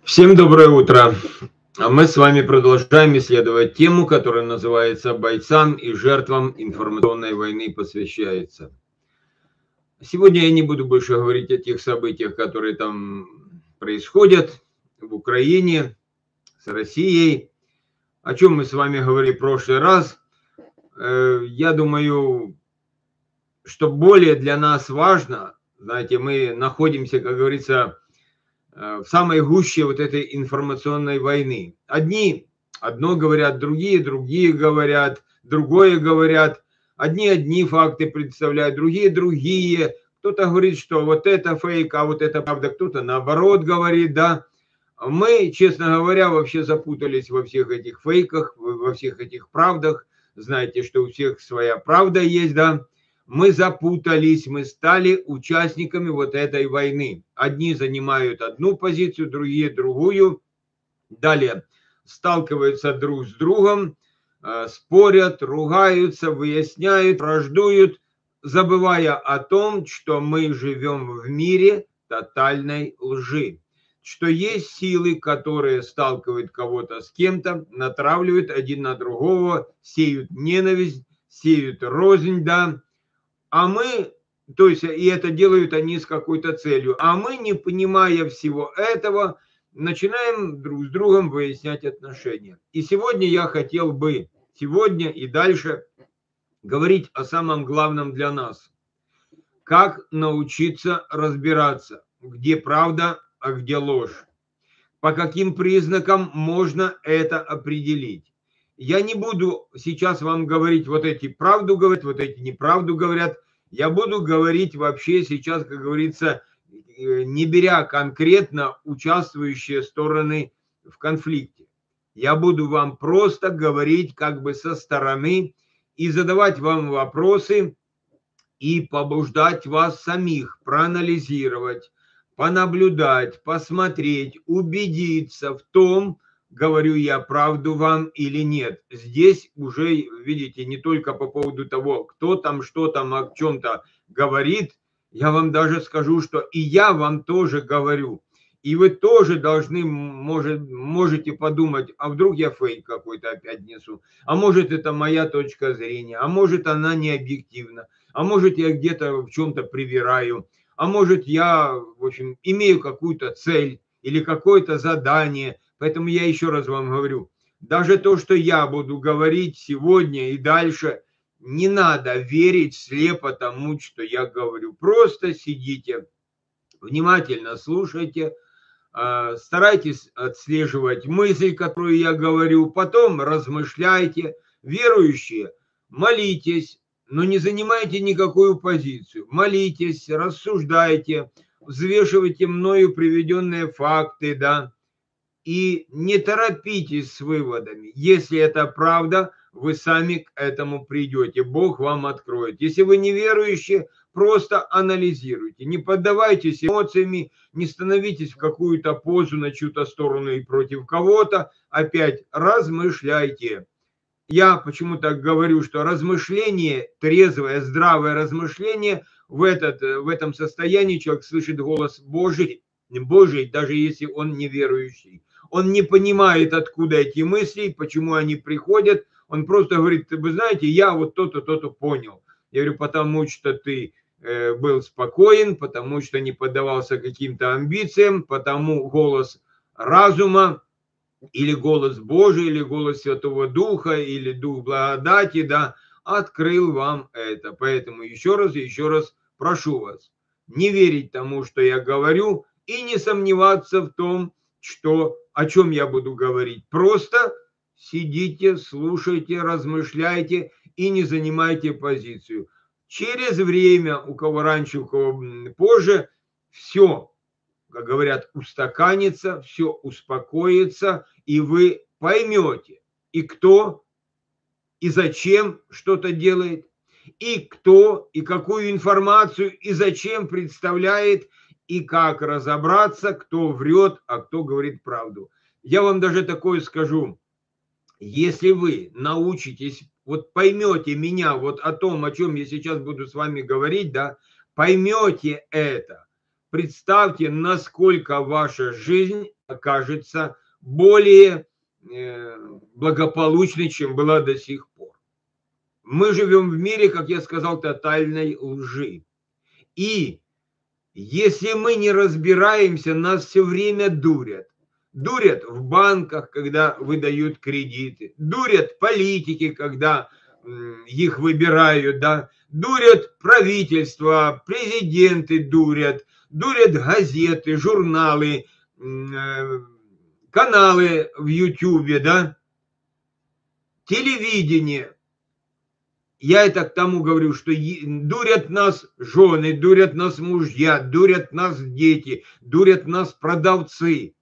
Всем доброе утро. А мы с вами продолжаем исследовать тему, которая называется «Бойцам и жертвам информационной войны посвящается». Сегодня я не буду больше говорить о тех событиях, которые там происходят в Украине, с Россией. О чем мы с вами говорили в прошлый раз. Я думаю, что более для нас важно, знаете, мы находимся, как говорится, в самой гуще вот этой информационной войны. Одни одно говорят, другие говорят, другое говорят. Одни факты представляют, другие. Кто-то говорит, что вот это фейк, а вот это правда. Кто-то наоборот говорит, да. Мы, честно говоря, вообще запутались во всех этих фейках, во всех этих правдах. Знаете, что у всех своя правда есть, да. Мы запутались, мы стали участниками вот этой войны. Одни занимают одну позицию, другие другую. Далее сталкиваются друг с другом, спорят, ругаются, выясняют, враждуют, забывая о том, что мы живем в мире тотальной лжи. Что есть силы, которые сталкивают кого-то с кем-то, натравливают один на другого, сеют ненависть, сеют рознь, да. А мы, то есть, и это делают они с какой-то целью. А мы, не понимая всего этого, начинаем друг с другом выяснять отношения. И сегодня я хотел бы, сегодня и дальше, говорить о самом главном для нас. Как научиться разбираться, где правда, а где ложь. По каким признакам можно это определить. Я не буду сейчас вам говорить, вот эти правду говорят, вот эти неправду говорят. Я буду говорить вообще сейчас, как говорится, не беря конкретно участвующие стороны в конфликте. Я буду вам просто говорить как бы со стороны и задавать вам вопросы и побуждать вас самих проанализировать, понаблюдать, посмотреть, убедиться в том, говорю я правду вам или нет. Здесь уже, видите, не только по поводу того, кто там, что там, о чем-то говорит, я вам даже скажу, что и я вам тоже говорю. И вы тоже должны, можете подумать, а вдруг я фейк какой-то опять несу, а может это моя точка зрения, а может она не объективна, а может я где-то в чем-то привираю, а может я, в общем, имею какую-то цель или какое-то задание. Поэтому я еще раз вам говорю, даже то, что я буду говорить сегодня и дальше, не надо верить слепо тому, что я говорю. Просто сидите, внимательно слушайте, старайтесь отслеживать мысль, которую я говорю, потом размышляйте. Верующие, молитесь, но не занимайте никакую позицию. Молитесь, рассуждайте, взвешивайте мною приведенные факты, да, и не торопитесь с выводами. Если это правда, вы сами к этому придете, Бог вам откроет. Если вы неверующие, просто анализируйте, не поддавайтесь эмоциями, не становитесь в какую-то позу на чью-то сторону и против кого-то, опять размышляйте. Я почему так говорю, что размышление, трезвое, здравое размышление, в этом состоянии человек слышит голос Божий, даже если он неверующий. Он не понимает, откуда эти мысли, почему они приходят. Он просто говорит, вы знаете, я вот то-то, то-то понял. Я говорю, потому что ты был спокоен, потому что не поддавался каким-то амбициям, потому голос разума, или голос Божий, или голос Святого Духа, или Дух благодати, да, открыл вам это. Поэтому еще раз прошу вас не верить тому, что я говорю, и не сомневаться в том, о чем я буду говорить. Просто сидите, слушайте, размышляйте и не занимайте позицию. Через время, у кого раньше, у кого позже, все, как говорят, устаканится, все успокоится, и вы поймете, и кто, и зачем что-то делает, и кто, и какую информацию, и зачем представляет, и как разобраться, кто врет, а кто говорит правду. Я вам даже такое скажу. Если вы научитесь, вот поймете меня вот о том, о чем я сейчас буду с вами говорить, да, поймете это, представьте, насколько ваша жизнь окажется более благополучной, чем была до сих пор. Мы живем в мире, как я сказал, тотальной лжи. И если мы не разбираемся, нас все время дурят. Дурят в банках, когда выдают кредиты. Дурят политики, когда их выбирают. Да? Дурят правительство, президенты дурят. Дурят газеты, журналы, каналы в Ютубе, да? Телевидение. Я это к тому говорю, что дурят нас жены, дурят нас мужья, дурят нас дети, дурят нас продавцы.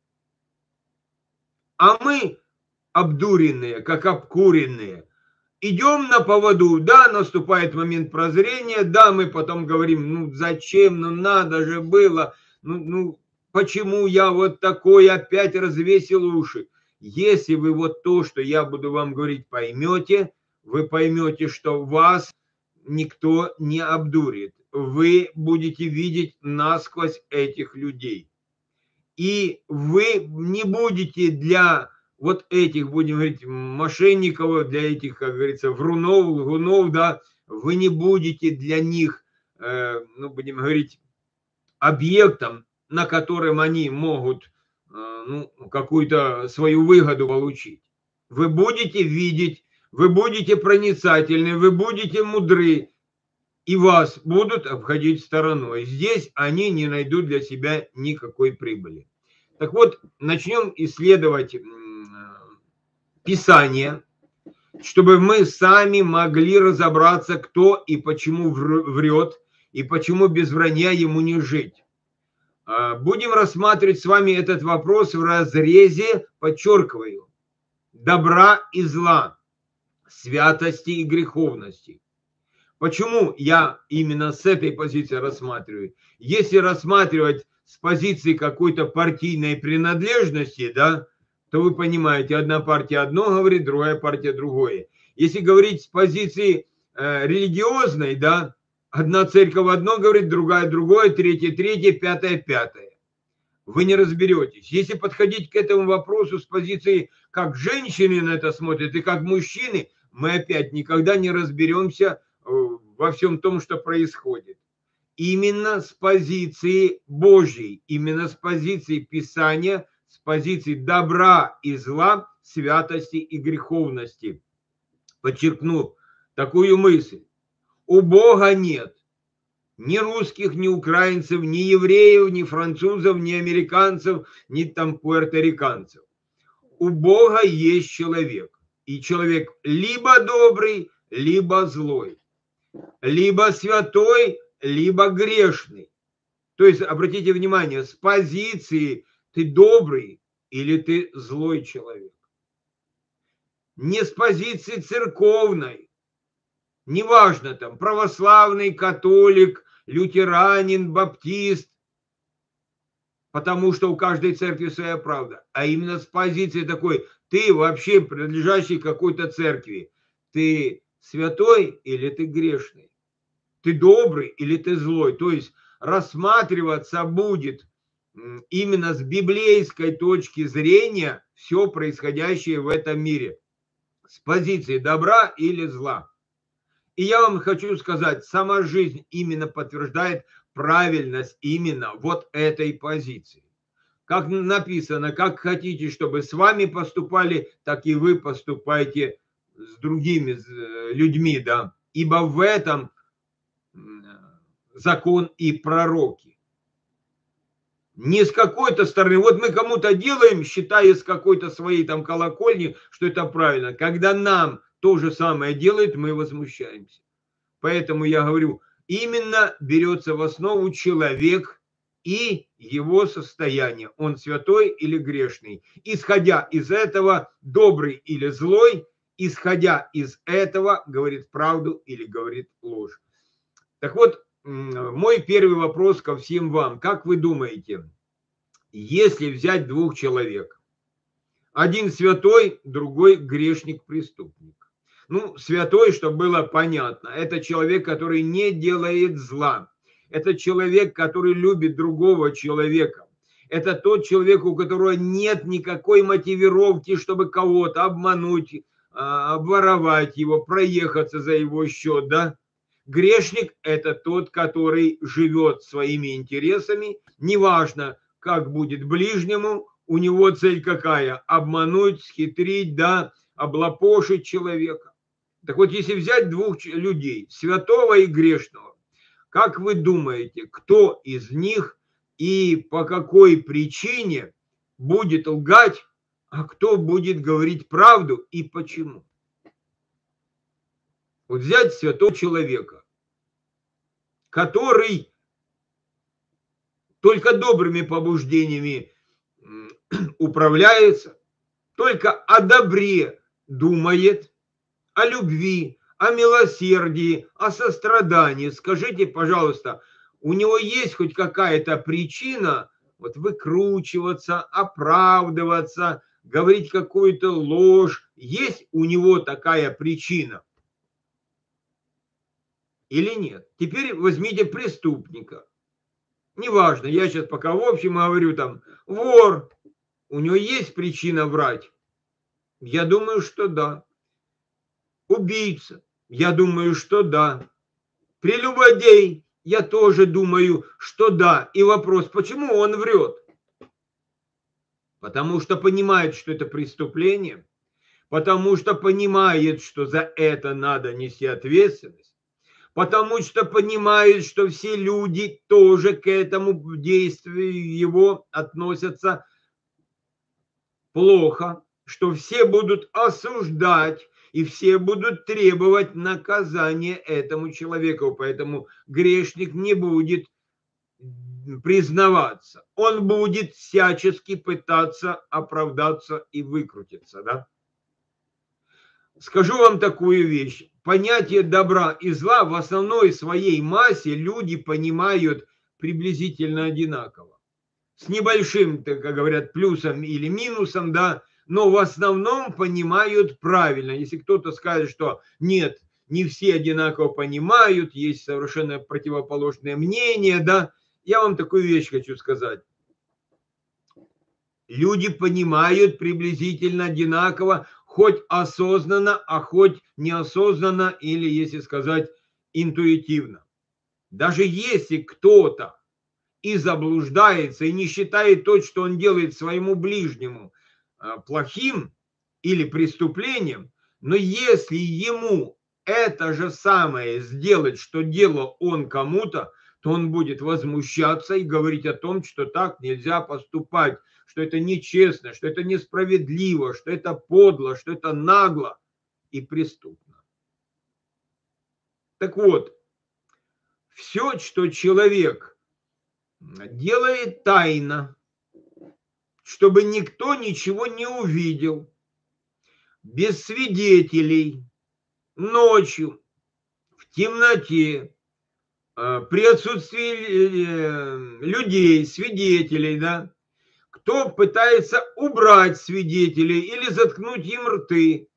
А мы обдуренные, как обкуренные. Идем на поводу, да, наступает момент прозрения, да, мы потом говорим, ну зачем, ну надо же было, ну почему я вот такой опять развесил уши. Если вы вот то, что я буду вам говорить, поймете, вы поймете, что вас никто не обдурит. Вы будете видеть насквозь этих людей. И вы не будете для вот этих, будем говорить, мошенников, для этих, как говорится, врунов, лгунов, да, вы не будете для них, ну, будем говорить, объектом, на котором они могут ну, какую-то свою выгоду получить. Вы будете видеть, вы будете проницательны, вы будете мудры, и вас будут обходить стороной. Здесь они не найдут для себя никакой прибыли. Так вот, начнем исследовать Писание, чтобы мы сами могли разобраться, кто и почему врет, и почему без вранья ему не жить. Будем рассматривать с вами этот вопрос в разрезе, подчеркиваю, добра и зла, святости и греховности. Почему я именно с этой позиции рассматриваю? Если рассматривать с позиции какой-то партийной принадлежности, да, то вы понимаете, одна партия одно говорит, другая партия другое. Если говорить с позиции религиозной, да, одна церковь одно говорит, другая другое, третья, пятая. Вы не разберетесь. Если подходить к этому вопросу с позиции, как женщины на это смотрят и как мужчины, мы опять никогда не разберемся во всем том, что происходит. Именно с позиции Божьей, именно с позиции Писания, с позиции добра и зла, святости и греховности. Подчеркну такую мысль. У Бога нет ни русских, ни украинцев, ни евреев, ни французов, ни американцев, ни там пуэрториканцев. У Бога есть человек. И человек либо добрый, либо злой. Либо святой, либо грешный. То есть, обратите внимание, с позиции ты добрый или ты злой человек. Не с позиции церковной. Неважно там, православный, католик, лютеранин, баптист. Потому что у каждой церкви своя правда. А именно с позиции такой, ты вообще принадлежащий какой-то церкви. Ты святой или ты грешный? Ты добрый или ты злой? То есть рассматриваться будет именно с библейской точки зрения все происходящее в этом мире. С позиции добра или зла. И я вам хочу сказать, сама жизнь именно подтверждает правильность именно вот этой позиции. Как написано, как хотите, чтобы с вами поступали, так и вы поступайте с другими людьми, да. Ибо в этом закон и пророки. Не с какой-то стороны. Вот мы кому-то делаем, считая с какой-то своей там колокольни, что это правильно. Когда нам то же самое делают, мы возмущаемся. Поэтому я говорю, именно берется в основу человек и его состояние. Он святой или грешный. Исходя из этого, добрый или злой, исходя из этого, говорит правду или говорит ложь. Так вот, мой первый вопрос ко всем вам. Как вы думаете, если взять двух человек, один святой, другой грешник-преступник. Ну, святой, чтобы было понятно, это человек, который не делает зла. Это человек, который любит другого человека. Это тот человек, у которого нет никакой мотивировки, чтобы кого-то обмануть, обворовать его, проехаться за его счет, да? Грешник – это тот, который живет своими интересами, неважно, как будет ближнему, у него цель какая? Обмануть, схитрить, да, облапошить человека. Так вот, если взять двух людей, святого и грешного, как вы думаете, кто из них и по какой причине будет лгать, а кто будет говорить правду и почему? Вот взять святого человека, который только добрыми побуждениями управляется, только о добре думает, о любви, о милосердии, о сострадании. Скажите, пожалуйста, у него есть хоть какая-то причина вот выкручиваться, оправдываться, говорить какую-то ложь? Есть у него такая причина? Или нет? Теперь возьмите преступника. Неважно, я сейчас пока в общем говорю, там, вор, у него есть причина врать? Я думаю, что да. Убийца, я думаю, что да. Прелюбодей, я тоже думаю, что да. И вопрос, почему он врет? Потому что понимает, что это преступление, потому что понимает, что за это надо нести ответственность, потому что понимает, что все люди тоже к этому действию его относятся плохо, что все будут осуждать и все будут требовать наказания этому человеку. Поэтому грешник не будет признаваться. Он будет всячески пытаться оправдаться и выкрутиться. Да? Скажу вам такую вещь. Понятие добра и зла в основной своей массе люди понимают приблизительно одинаково. С небольшим, как говорят, плюсом или минусом, да, но в основном понимают правильно. Если кто-то скажет, что нет, не все одинаково понимают, есть совершенно противоположное мнение, да, я вам такую вещь хочу сказать. Люди понимают приблизительно одинаково, хоть осознанно, а хоть неосознанно, или, если сказать, интуитивно. Даже если кто-то и заблуждается, и не считает то, что он делает своему ближнему, плохим или преступлением, но если ему это же самое сделать, что делал он кому-то, то он будет возмущаться и говорить о том, что так нельзя поступать, что это нечестно, что это несправедливо, что это подло, что это нагло и преступно. Так вот, все, что человек делает тайно, чтобы никто ничего не увидел, без свидетелей, ночью, в темноте, при отсутствии людей, свидетелей, да, кто пытается убрать свидетелей или заткнуть им рты.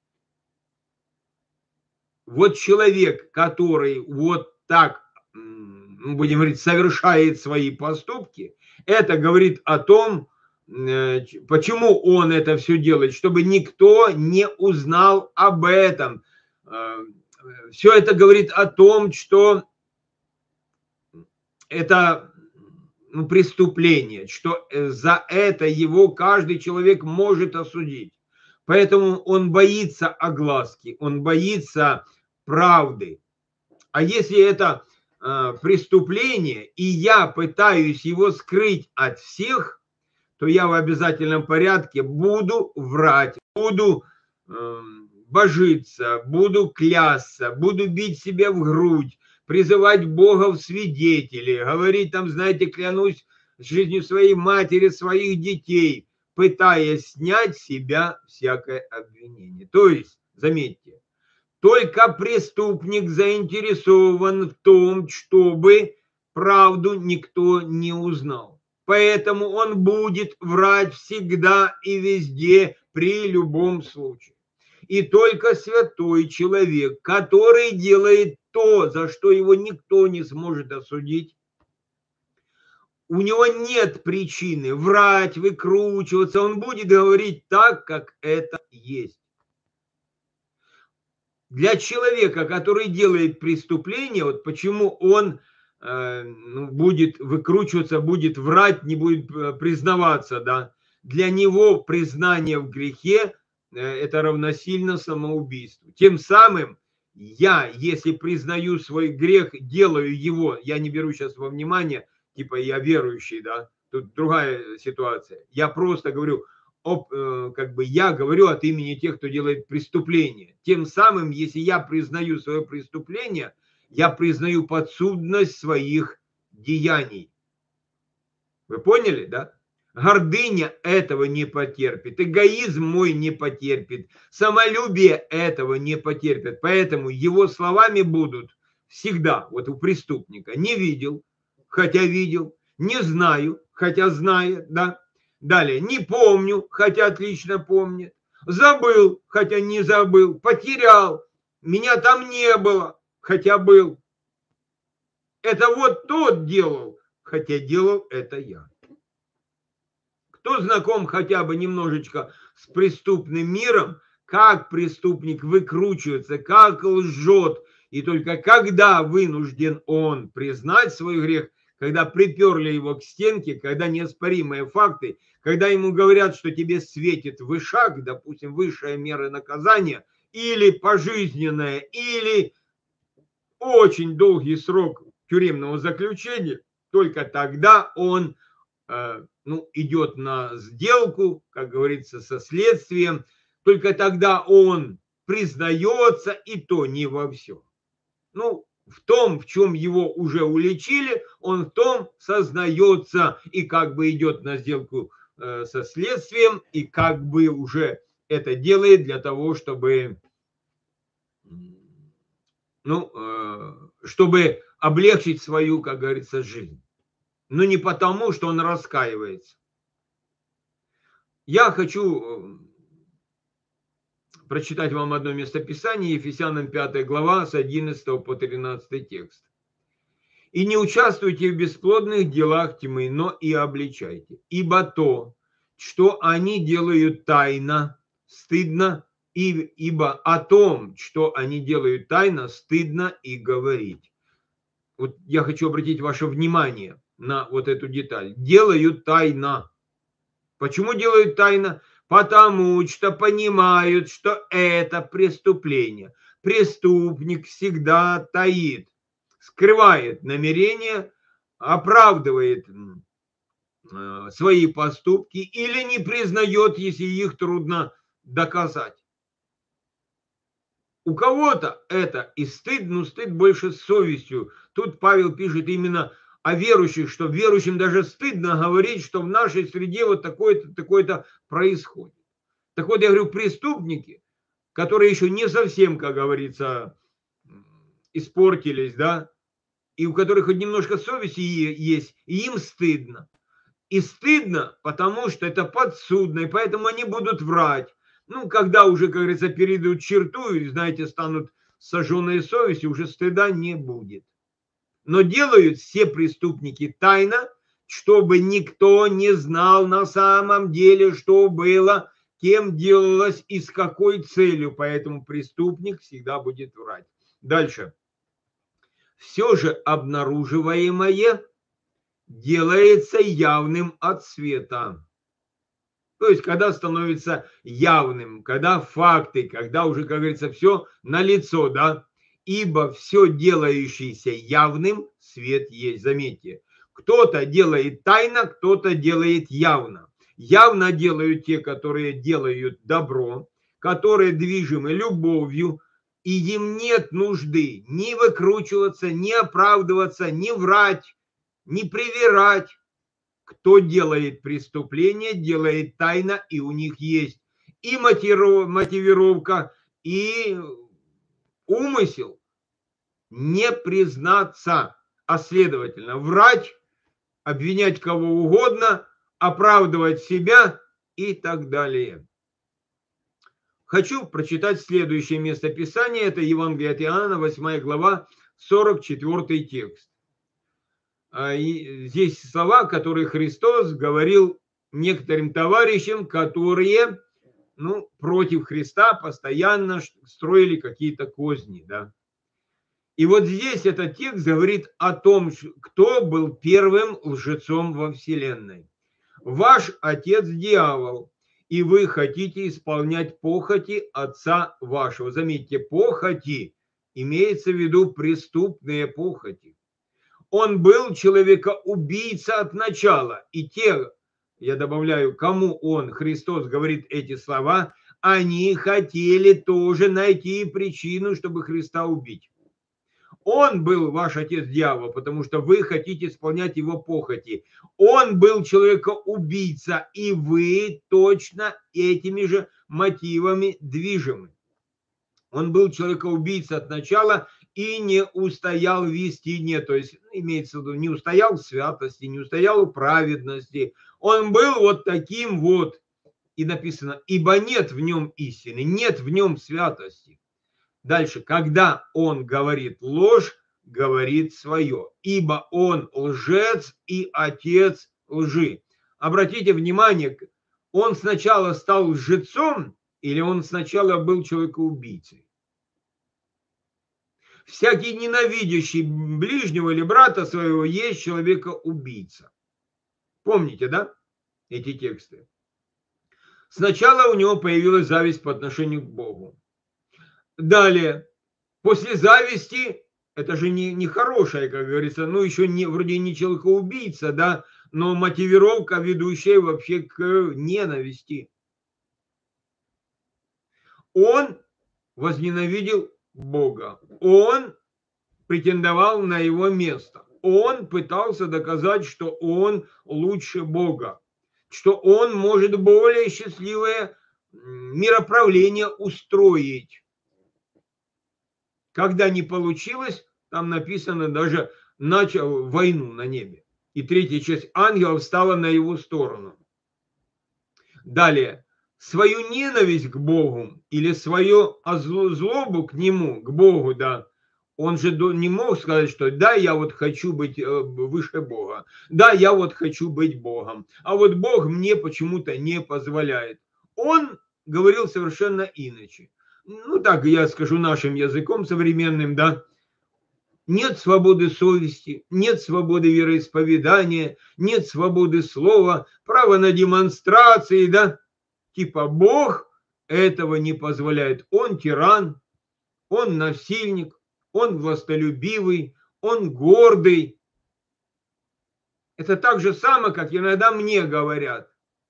Вот человек, который вот так, будем говорить, совершает свои поступки, это говорит о том, почему он это все делает, чтобы никто не узнал об этом. Все это говорит о том, что это преступление, что за это его каждый человек может осудить. Поэтому он боится огласки, он боится правды. А если это преступление, и я пытаюсь его скрыть от всех, то я в обязательном порядке буду врать, буду божиться, буду клясться, буду бить себя в грудь, призывать Бога в свидетели, говорить там, знаете, клянусь жизнью своей матери, своих детей, пытаясь снять с себя всякое обвинение. То есть, заметьте, только преступник заинтересован в том, чтобы правду никто не узнал. Поэтому он будет врать всегда и везде при любом случае. И только святой человек, который делает то, за что его никто не сможет осудить, у него нет причины врать, выкручиваться, он будет говорить так, как это есть. Для человека, который делает преступление, вот почему он будет выкручиваться, будет врать, не будет признаваться, да, для него признание в грехе это равносильно самоубийству. Тем самым я, если признаю свой грех, делаю его, я не беру сейчас во внимание, типа я верующий, да, тут другая ситуация. Я просто говорю, как бы я говорю от имени тех, кто делает преступление. Тем самым, если я признаю свое преступление, я признаю подсудность своих деяний. Вы поняли, да? Гордыня этого не потерпит, эгоизм мой не потерпит, самолюбие этого не потерпит. Поэтому его словами будут всегда, вот у преступника, не видел, хотя видел, не знаю, хотя знает, да. Далее, не помню, хотя отлично помнит, забыл, хотя не забыл, потерял, меня там не было, хотя был. Это вот тот делал, хотя делал это я. Кто знаком хотя бы немножечко с преступным миром, как преступник выкручивается, как лжет, и только когда вынужден он признать свой грех, когда приперли его к стенке, когда неоспоримые факты, когда ему говорят, что тебе светит вышаг, допустим, высшая мера наказания, или пожизненное, или очень долгий срок тюремного заключения, только тогда он идет на сделку, как говорится, со следствием, только тогда он признается, и то не во всем. В том, в чем его уже уличили, он в том сознается и как бы идет на сделку со следствием, и как бы уже это делает для того, чтобы чтобы облегчить свою, как говорится, жизнь. Но не потому, что он раскаивается. Я хочу прочитать вам одно местописание, Ефесянам 5 глава, с 11 по 13 текст. «И не участвуйте в бесплодных делах тьмы, но и обличайте. Ибо то, что они делают тайно, стыдно, ибо о том, что они делают тайно, стыдно и говорить». Вот я хочу обратить ваше внимание на вот эту деталь. Делают тайно. Почему делают тайно? Потому что понимают, что это преступление. Преступник всегда таит, скрывает намерения, оправдывает свои поступки или не признает, если их трудно доказать. У кого-то это и стыд, но стыд больше с совестью. Тут Павел пишет именно о верующих, что верующим даже стыдно говорить, что в нашей среде вот такое-то происходит. Так вот, я говорю, преступники, которые еще не совсем, как говорится, испортились, да, и у которых хоть немножко совести есть, и им стыдно. И стыдно, потому что это подсудно, и поэтому они будут врать. Когда уже, как говорится, перейдут черту, и, знаете, станут сожженные совести, уже стыда не будет. Но делают все преступники тайно, чтобы никто не знал на самом деле, что было, кем делалось и с какой целью. Поэтому преступник всегда будет врать. Дальше. Все же обнаруживаемое делается явным от света. То есть, когда становится явным, когда факты, когда уже, как говорится, все налицо, да, ибо все делающееся явным, свет есть, заметьте. Кто-то делает тайно, кто-то делает явно. Явно делают те, которые делают добро, которые движимы любовью, и им нет нужды ни выкручиваться, ни оправдываться, ни врать, ни привирать. Кто делает преступление, делает тайно, и у них есть и мотивировка, и умысел не признаться, а следовательно врать, обвинять кого угодно, оправдывать себя и так далее. Хочу прочитать следующее местописание. Это Евангелие от Иоанна, 8 глава, 44 текст. И здесь слова, которые Христос говорил некоторым товарищам, которые против Христа постоянно строили какие-то козни. Да? И вот здесь этот текст говорит о том, кто был первым лжецом во Вселенной. Ваш отец дьявол, и вы хотите исполнять похоти отца вашего. Заметьте, похоти, имеется в виду преступные похоти. Он был человека-убийца от начала. И те, я добавляю, кому он, Христос, говорит эти слова, они хотели тоже найти причину, чтобы Христа убить. Он был ваш отец дьявол, потому что вы хотите исполнять его похоти. Он был человека-убийца, и вы точно этими же мотивами движимы. Он был человека-убийца от начала и не устоял в истине, то есть имеется в виду, не устоял в святости, не устоял в праведности. Он был вот таким вот, и написано, ибо нет в нем истины, нет в нем святости. Дальше, когда он говорит ложь, говорит свое, ибо он лжец и отец лжи. Обратите внимание, он сначала стал лжецом или он сначала был человекоубийцей? Всякий ненавидящий ближнего или брата своего есть человека-убийца. Помните, да, эти тексты? Сначала у него появилась зависть по отношению к Богу. Далее, после зависти, это же не хорошая, как говорится, еще не, вроде не человекоубийца, да, но мотивировка, ведущая вообще к ненависти. Он возненавидел Бога, он претендовал на его место, он пытался доказать, что он лучше Бога, что он может более счастливое мироправление устроить. Когда не получилось, там написано, даже начал войну на небе. И третья часть ангелов стала на его сторону. Далее, свою ненависть к Богу или свою злобу к нему, к Богу, да, он же не мог сказать, что да, я вот хочу быть выше Бога, да, я вот хочу быть Богом, а вот Бог мне почему-то не позволяет. Он говорил совершенно иначе. Так я скажу нашим языком современным, да, нет свободы совести, нет свободы вероисповедания, нет свободы слова, право на демонстрации, да, типа Бог этого не позволяет. Он тиран, он насильник, он властолюбивый, он гордый. Это так же самое, как иногда мне говорят.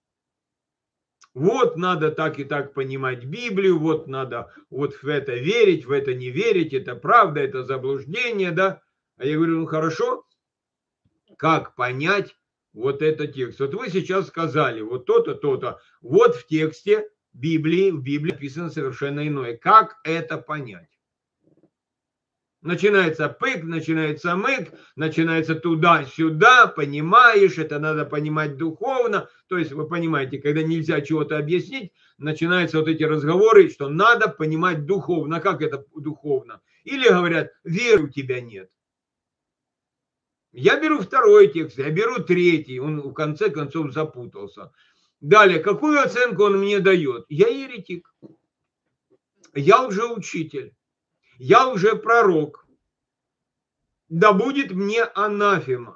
Вот надо так и так понимать Библию, вот надо вот в это верить, в это не верить, это правда, это заблуждение, да. А я говорю, хорошо, как понять вот этот текст? Вот вы сейчас сказали, вот то-то, то-то. Вот в тексте Библии, в Библии написано совершенно иное. Как это понять? Начинается пык, начинается мык, начинается туда-сюда, понимаешь, это надо понимать духовно. То есть вы понимаете, когда нельзя чего-то объяснить, начинаются вот эти разговоры, что надо понимать духовно. Как это духовно? Или говорят, веры у тебя нет. Я беру второй текст, я беру третий, он в конце концов запутался. Далее, какую оценку он мне дает? Я еретик, я лжеучитель. Я уже пророк. Да будет мне анафема.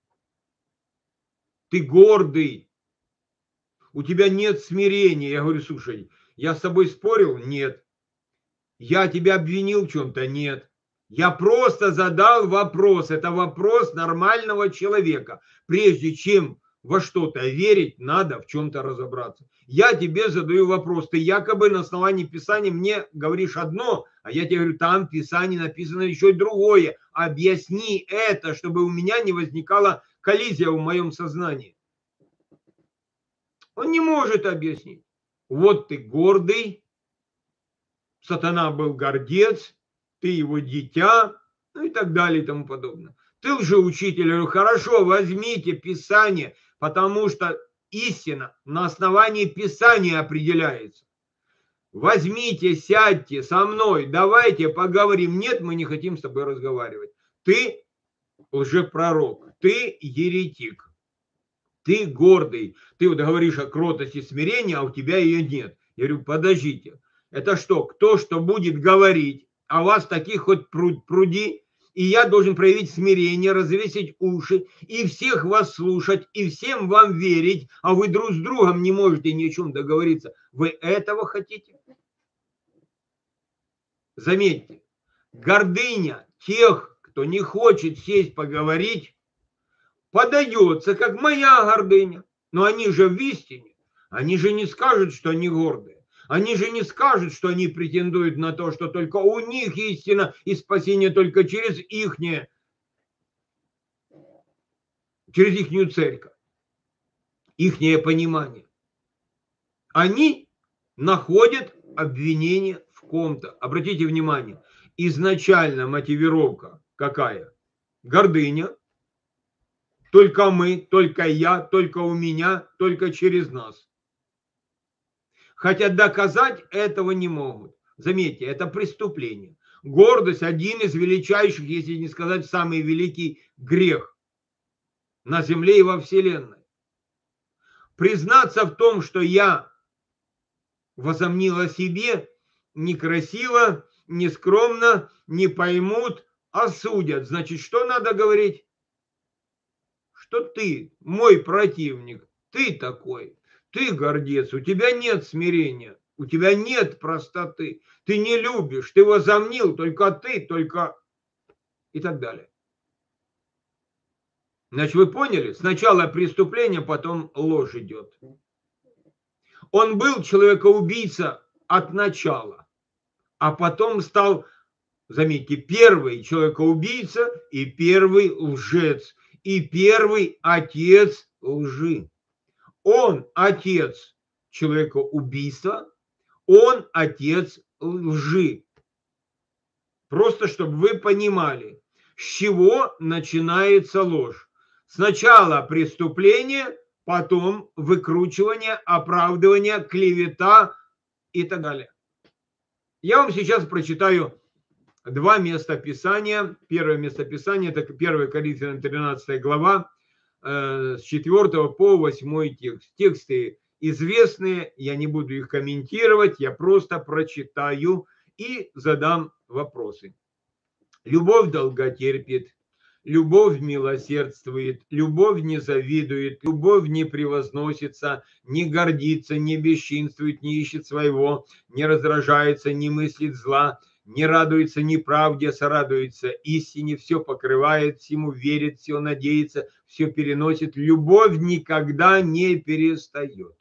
Ты гордый. У тебя нет смирения. Я говорю, слушай, я с тобой спорил? Нет. Я тебя обвинил в чем-то? Нет. Я просто задал вопрос. Это вопрос нормального человека. Прежде чем во что-то верить, надо в чем-то разобраться. Я тебе задаю вопрос. Ты якобы на основании Писания мне говоришь одно, а я тебе говорю, там в Писании написано еще и другое. Объясни это, чтобы у меня не возникала коллизия в моем сознании. Он не может объяснить. Вот ты гордый, сатана был гордец, ты его дитя, и так далее и тому подобное. Ты лжеучитель, я говорю, хорошо, возьмите Писание, потому что истина на основании Писания определяется. Возьмите, сядьте со мной, давайте поговорим. Нет, мы не хотим с тобой разговаривать. Ты лжепророк, ты еретик, ты гордый, ты вот говоришь о кротости, смирении, а у тебя ее нет. Я говорю, подождите, это что, кто что будет говорить, а вас таких хоть пруди, и я должен проявить смирение, развесить уши, и всех вас слушать, и всем вам верить, а вы друг с другом не можете ни о чем договориться. Вы этого хотите? Заметьте, гордыня тех, кто не хочет сесть поговорить, подается, как моя гордыня. Но они же в истине. Они же не скажут, что они гордые. Они же не скажут, что они претендуют на то, что только у них истина и спасение только через ихнюю церковь, ихнее понимание. Они находят обвинение в ком-то. Обратите внимание, изначально мотивировка какая? Гордыня. Только мы, только я, только у меня, только через нас. Хотя доказать этого не могут. Заметьте, это преступление. Гордость – один из величайших, если не сказать самый великий грех на земле и во вселенной. Признаться в том, что я возомнил о себе, некрасиво, нескромно, не поймут, осудят. Значит, что надо говорить? Что ты, мой противник, ты такой, ты гордец, у тебя нет смирения, у тебя нет простоты, ты не любишь, ты возомнил, только ты, только и так далее. Значит, вы поняли? Сначала преступление, потом ложь идет. Он был человекоубийца от начала, а потом стал, заметьте, первый человекоубийца и первый лжец, и первый отец лжи. Он отец человекоубийства, он отец лжи. Просто чтобы вы понимали, с чего начинается ложь. Сначала преступление, потом выкручивание, оправдывание, клевета и так далее. Я вам сейчас прочитаю два места Писания. Первое место Писания – это 1 Коринфянам 13 глава, с 4 по 8 текст. Тексты известные, я не буду их комментировать, я просто прочитаю и задам вопросы. Любовь долготерпит, любовь милосердствует, любовь не завидует, любовь не превозносится, не гордится, не бесчинствует, не ищет своего, не раздражается, не мыслит зла, не радуется неправде, а сорадуется истине, все покрывает, всему верит, все надеется, все переносит. Любовь никогда не перестает.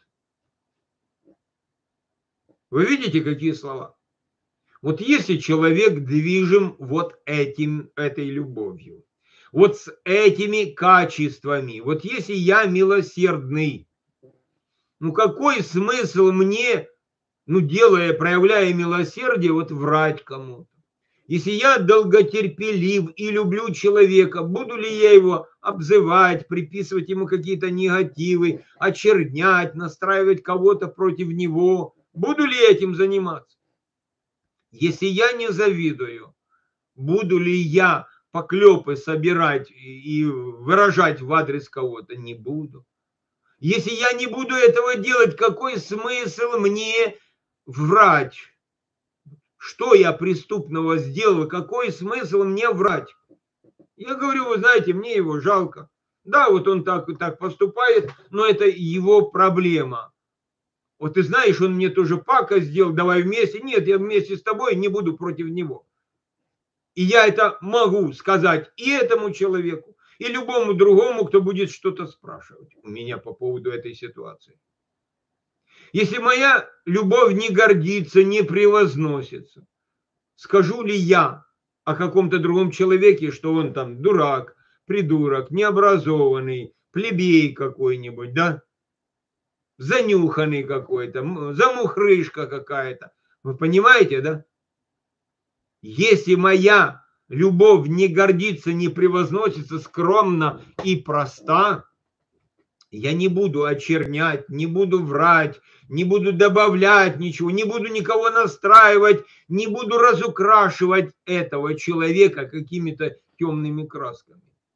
Вы видите, какие слова? Вот если человек движим вот этой любовью, вот с этими качествами, вот если я милосердный, ну какой смысл мне, проявляя милосердие, вот врать кому-то? Если я долготерпелив и люблю человека, буду ли я его обзывать, приписывать ему какие-то негативы, очернять, настраивать кого-то против него? Буду ли я этим заниматься? Если я не завидую, буду ли я поклепы собирать и выражать в адрес кого-то? Не буду. Если я не буду этого делать, какой смысл мне врать? Что я преступного сделал? Какой смысл мне врать? Я говорю, вы знаете, мне его жалко. Да, вот он так поступает, но это его проблема. Вот ты знаешь, он мне тоже пакость сделал, давай вместе. Нет, я вместе с тобой не буду против него. И я это могу сказать и этому человеку, и любому другому, кто будет что-то спрашивать у меня по поводу этой ситуации. Если моя любовь не гордится, не превозносится, скажу ли я о каком-то другом человеке, что он там дурак, придурок, необразованный, плебей какой-нибудь, да? Занюханный какой-то, замухрышка какая-то. Вы понимаете, да? Если моя любовь не гордится, не превозносится, скромна и проста, я не буду очернять, не буду врать, не буду добавлять ничего, не буду никого настраивать, не буду разукрашивать этого человека какими-то темными красками.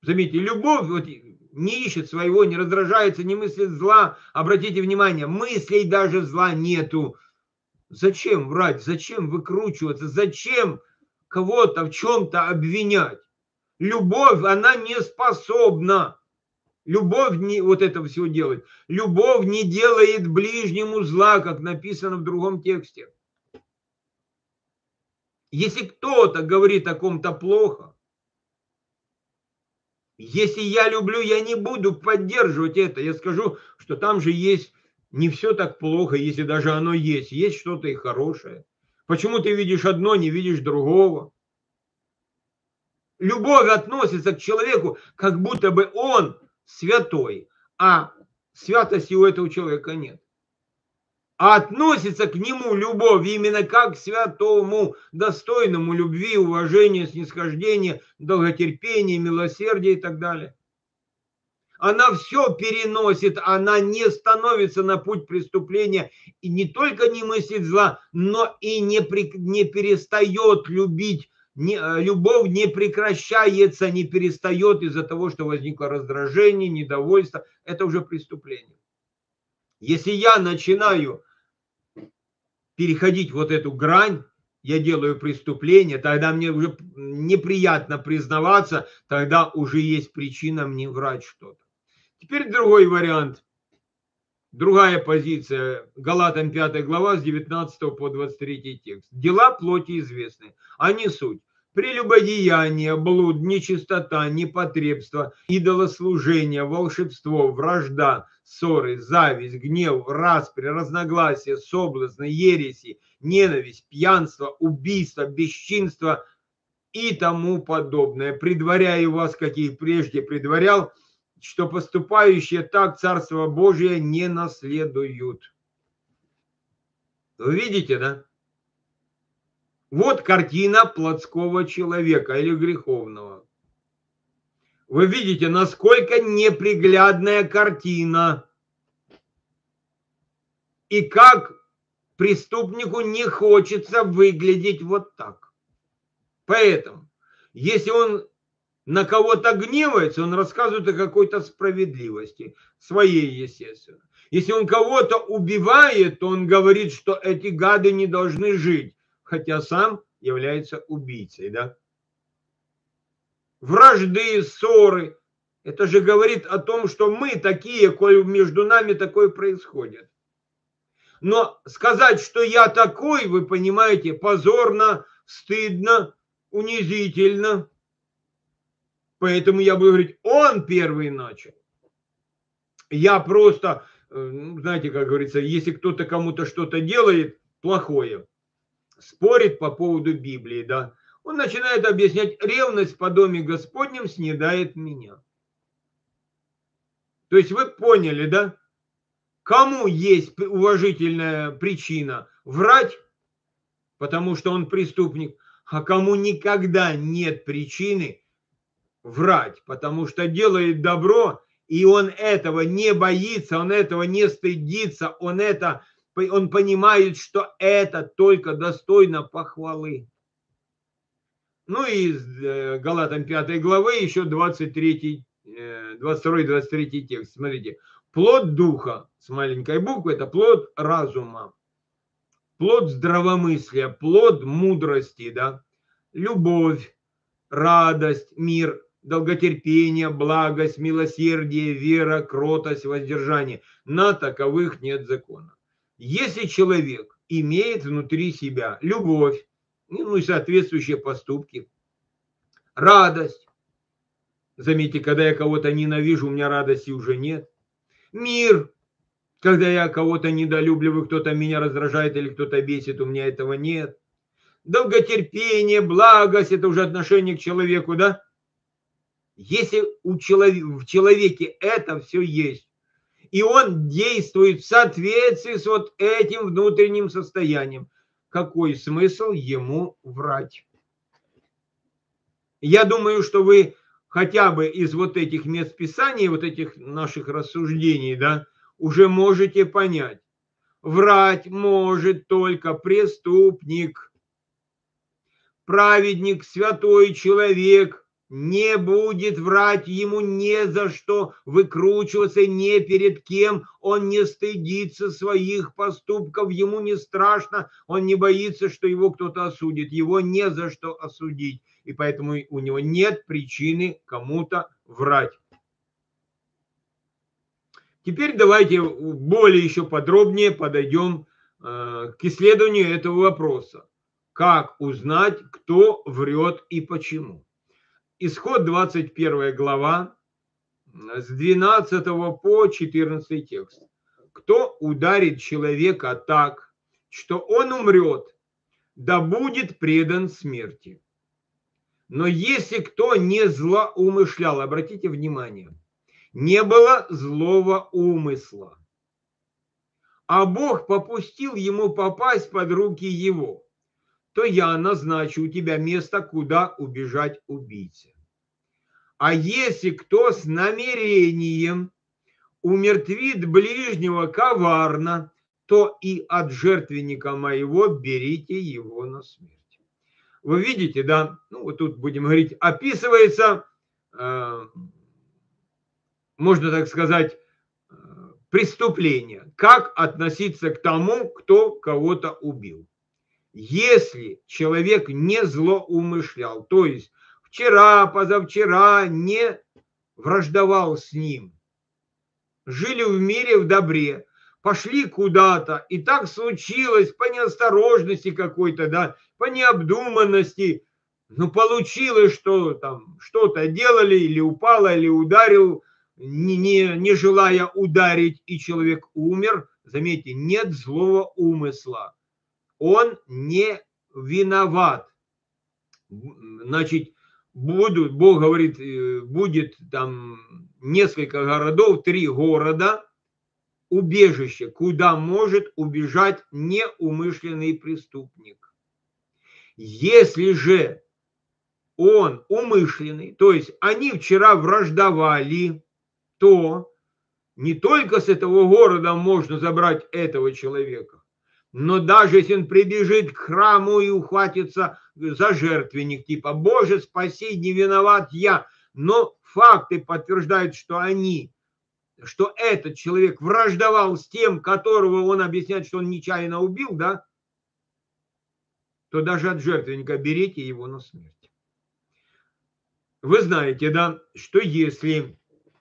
Заметьте, любовь вот не ищет своего, не раздражается, не мыслит зла. Обратите внимание, мыслей даже зла нету. Зачем врать? Зачем выкручиваться? Зачем кого-то в чем-то обвинять? Любовь, она не способна. Любовь не вот этого всего делает. Любовь не делает ближнему зла, как написано в другом тексте. Если кто-то говорит о ком-то плохо, если я люблю, я не буду поддерживать это. Я скажу, что там же есть не все так плохо, если даже оно есть. Есть что-то и хорошее. Почему ты видишь одно, не видишь другого? Любовь относится к человеку, как будто бы он святой, а святости у этого человека нет. А относится к нему любовь именно как к святому, достойному любви, уважения, снисхождения, долготерпения, милосердия и так далее. Она все переносит, она не становится на путь преступления и не только не мыслит зла, но и не перестает любить. Любовь не прекращается, не перестает из-за того, что возникло раздражение, недовольство. Это уже преступление. Если я начинаю переходить вот эту грань, я делаю преступление, тогда мне уже неприятно признаваться, тогда уже есть причина мне врать что-то. Теперь другой вариант, другая позиция. Галатам 5 глава с 19 по 23 текст. Дела плоти известны, они суть. Прелюбодеяние, блуд, нечистота, непотребство, идолослужение, волшебство, вражда, ссоры, зависть, гнев, распри, разногласия, соблазны, ереси, ненависть, пьянство, убийство, бесчинство и тому подобное. Предваряю вас, как и прежде предварял, что поступающие так Царство Божие не наследуют. Вы видите, да? Вот картина плотского человека или греховного. Вы видите, насколько неприглядная картина. И как преступнику не хочется выглядеть вот так. Поэтому, если он на кого-то гневается, он рассказывает о какой-то справедливости, своей, естественно. Если он кого-то убивает, то он говорит, что эти гады не должны жить, хотя сам является убийцей, да? Вражды, ссоры, это же говорит о том, что мы такие, коль между нами такое происходит. Но сказать, что я такой, вы понимаете, позорно, стыдно, унизительно. Поэтому я буду говорить, он первый начал. Я просто, знаете, как говорится, если кто-то кому-то что-то делает плохое, спорит по поводу Библии, да, он начинает объяснять, ревность по доме Господнем снедает меня. То есть вы поняли, да? Кому есть уважительная причина врать, потому что он преступник, а кому никогда нет причины врать, потому что делает добро, и он этого не боится, он этого не стыдится, он понимает, что это только достойно похвалы. Ну и из Галатам 5 главы еще 22-23 текст. Смотрите. Плод духа с маленькой буквы – это плод разума, плод здравомыслия, плод мудрости, да? Любовь, радость, мир, долготерпение, благость, милосердие, вера, кротость, воздержание. На таковых нет закона. Если человек имеет внутри себя любовь, ну и соответствующие поступки, радость, заметьте, когда я кого-то ненавижу, у меня радости уже нет, мир, когда я кого-то недолюбливаю, кто-то меня раздражает или кто-то бесит, у меня этого нет. Долготерпение, благость, это уже отношение к человеку, да? Если в человеке это все есть, и он действует в соответствии с вот этим внутренним состоянием, какой смысл ему врать? Я думаю, что вы хотя бы из вот этих мест Писания, вот этих наших рассуждений, да, уже можете понять. Врать может только преступник. Праведник, святой человек не будет врать, ему не за что выкручиваться, ни перед кем, он не стыдится своих поступков, ему не страшно, он не боится, что его кто-то осудит, его не за что осудить, и поэтому у него нет причины кому-то врать. Теперь давайте более еще подробнее подойдем к исследованию этого вопроса. Как узнать, кто врет и почему? Исход 21 глава, с 12 по 14 текст. Кто ударит человека так, что он умрет, да будет предан смерти. Но если кто не злоумышлял, обратите внимание, не было злого умысла, а Бог попустил ему попасть под руки его, то я назначу у тебя место, куда убежать убийце. А если кто с намерением умертвит ближнего коварно, то и от жертвенника моего берите его на смерть. Вы видите, да? Ну, вот тут будем говорить, описывается, можно так сказать, преступление. Как относиться к тому, кто кого-то убил. Если человек не злоумышлял, то есть вчера, позавчера не враждовал с ним, жили в мире в добре, пошли куда-то, и так случилось по неосторожности какой-то, да, по необдуманности, ну, получилось, что там что-то делали, или упало, или ударил, не желая ударить, и человек умер, заметьте, нет злого умысла. Он не виноват. Значит, Бог говорит, будет там несколько городов, 3 города, убежище, куда может убежать неумышленный преступник. Если же он умышленный, то есть они вчера враждовали, то не только с этого города можно забрать этого человека, но даже если он прибежит к храму и ухватится за жертвенник, типа «Боже, спаси, не виноват я», но факты подтверждают, что этот человек враждовал с тем, которого он объясняет, что он нечаянно убил, да, то даже от жертвенника берите его на смерть. Вы знаете, да, что если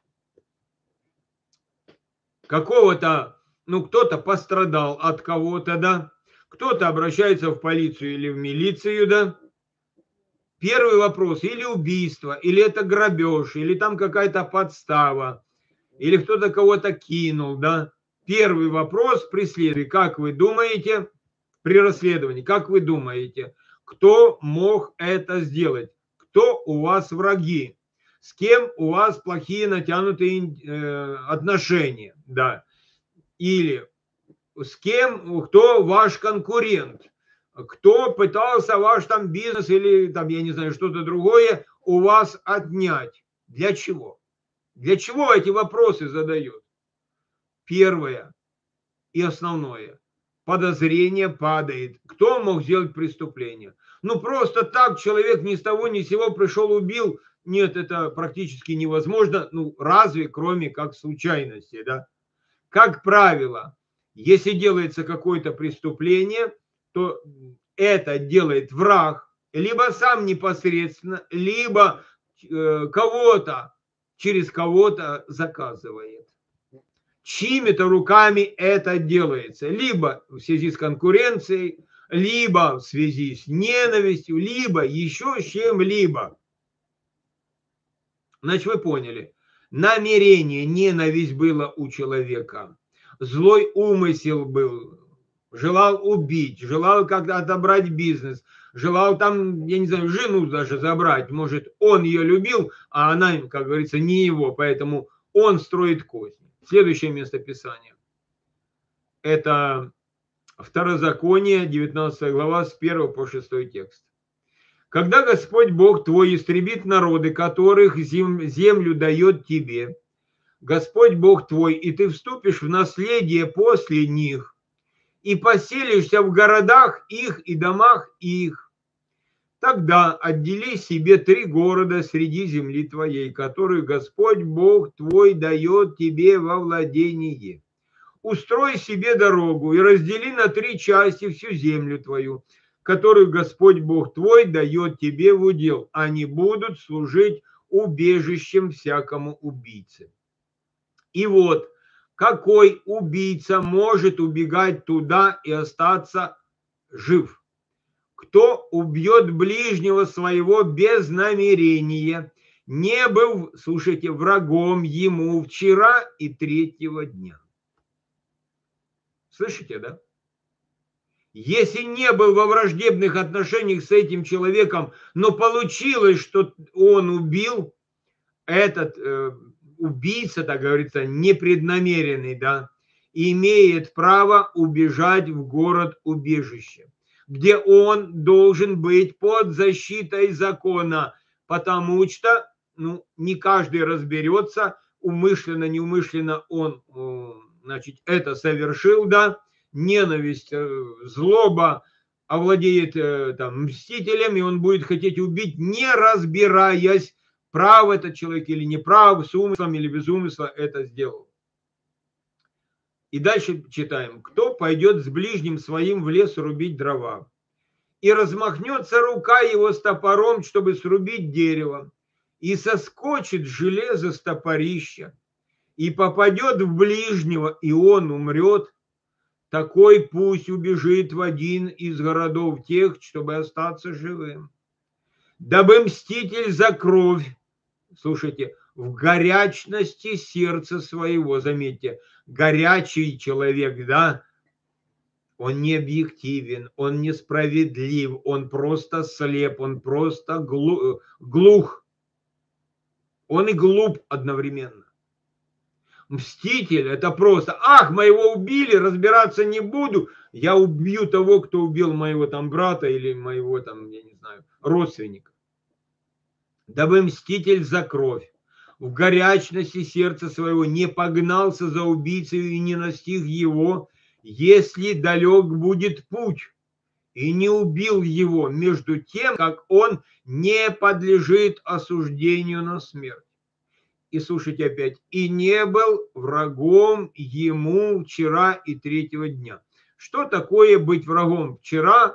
какого-то, ну, кто-то пострадал от кого-то, да, кто-то обращается в полицию или в милицию, да, первый вопрос, или убийство, или это грабеж, или там какая-то подстава, или кто-то кого-то кинул, да, первый вопрос при следствии, как вы думаете, при расследовании, как вы думаете, кто мог это сделать, кто у вас враги, с кем у вас плохие натянутые отношения, да, или с кем, кто ваш конкурент, кто пытался ваш там бизнес или там, я не знаю, что-то другое у вас отнять. Для чего? Для чего эти вопросы задают? Первое и основное. Подозрение падает. Кто мог сделать преступление? Ну, просто так человек ни с того ни с сего пришел, убил. Нет, это практически невозможно. Ну, разве кроме как случайности, да? Как правило, если делается какое-то преступление, то это делает враг, либо сам непосредственно, либо кого-то, через кого-то заказывает. Чьими-то руками это делается. Либо в связи с конкуренцией, либо в связи с ненавистью, либо еще с чем-либо. Значит, вы поняли. Намерение, ненависть было у человека. Злой умысел был. Желал убить, желал как-то отобрать бизнес, желал там, я не знаю, жену даже забрать. Может, он ее любил, а она, как говорится, не его, поэтому он строит козни. Следующее место Писания. Это Второзаконие, 19 глава, с 1 по 6 текст. Когда Господь Бог твой истребит народы, которых землю дает тебе, Господь Бог твой, и ты вступишь в наследие после них, и поселишься в городах их и домах их, Тогда отдели себе 3 города среди земли твоей, которую Господь Бог твой дает тебе во владение. Устрой себе дорогу и раздели на 3 части всю землю твою, которую Господь Бог твой дает тебе в удел. Они будут служить убежищем всякому убийце. И вот, какой убийца может убегать туда и остаться жив? Кто убьет ближнего своего без намерения, не был, слушайте, врагом ему вчера и 3-го дня. Слышите, да? Если не был во враждебных отношениях с этим человеком, но получилось, что он убил, этот убийца, так говорится, непреднамеренный, да, имеет право убежать в город-убежище, где он должен быть под защитой закона, потому что, не каждый разберется, умышленно, неумышленно он, значит, это совершил, да, ненависть, злоба овладеет там мстителем, и он будет хотеть убить, не разбираясь, прав этот человек или не прав, с умыслом или без умысла это сделал. И дальше читаем. Кто пойдет с ближним своим в лес рубить дрова, и размахнется рука его с топором, чтобы срубить дерево, и соскочит железо с топорища, и попадет в ближнего, и он умрет, такой пусть убежит в один из городов тех, чтобы остаться живым. Дабы мститель за кровь, слушайте, в горячности сердца своего, заметьте, горячий человек, да, он не объективен, он несправедлив, он просто слеп, он просто глух, он и глуп одновременно. Мститель – это просто, моего убили, разбираться не буду, я убью того, кто убил моего там брата или моего там, я не знаю, родственника. Дабы мститель за кровь в горячности сердца своего не погнался за убийцей и не настиг его, если далек будет путь, и не убил его между тем, как он не подлежит осуждению на смерть. И слушайте опять, и не был врагом ему вчера и 3-го дня. Что такое быть врагом вчера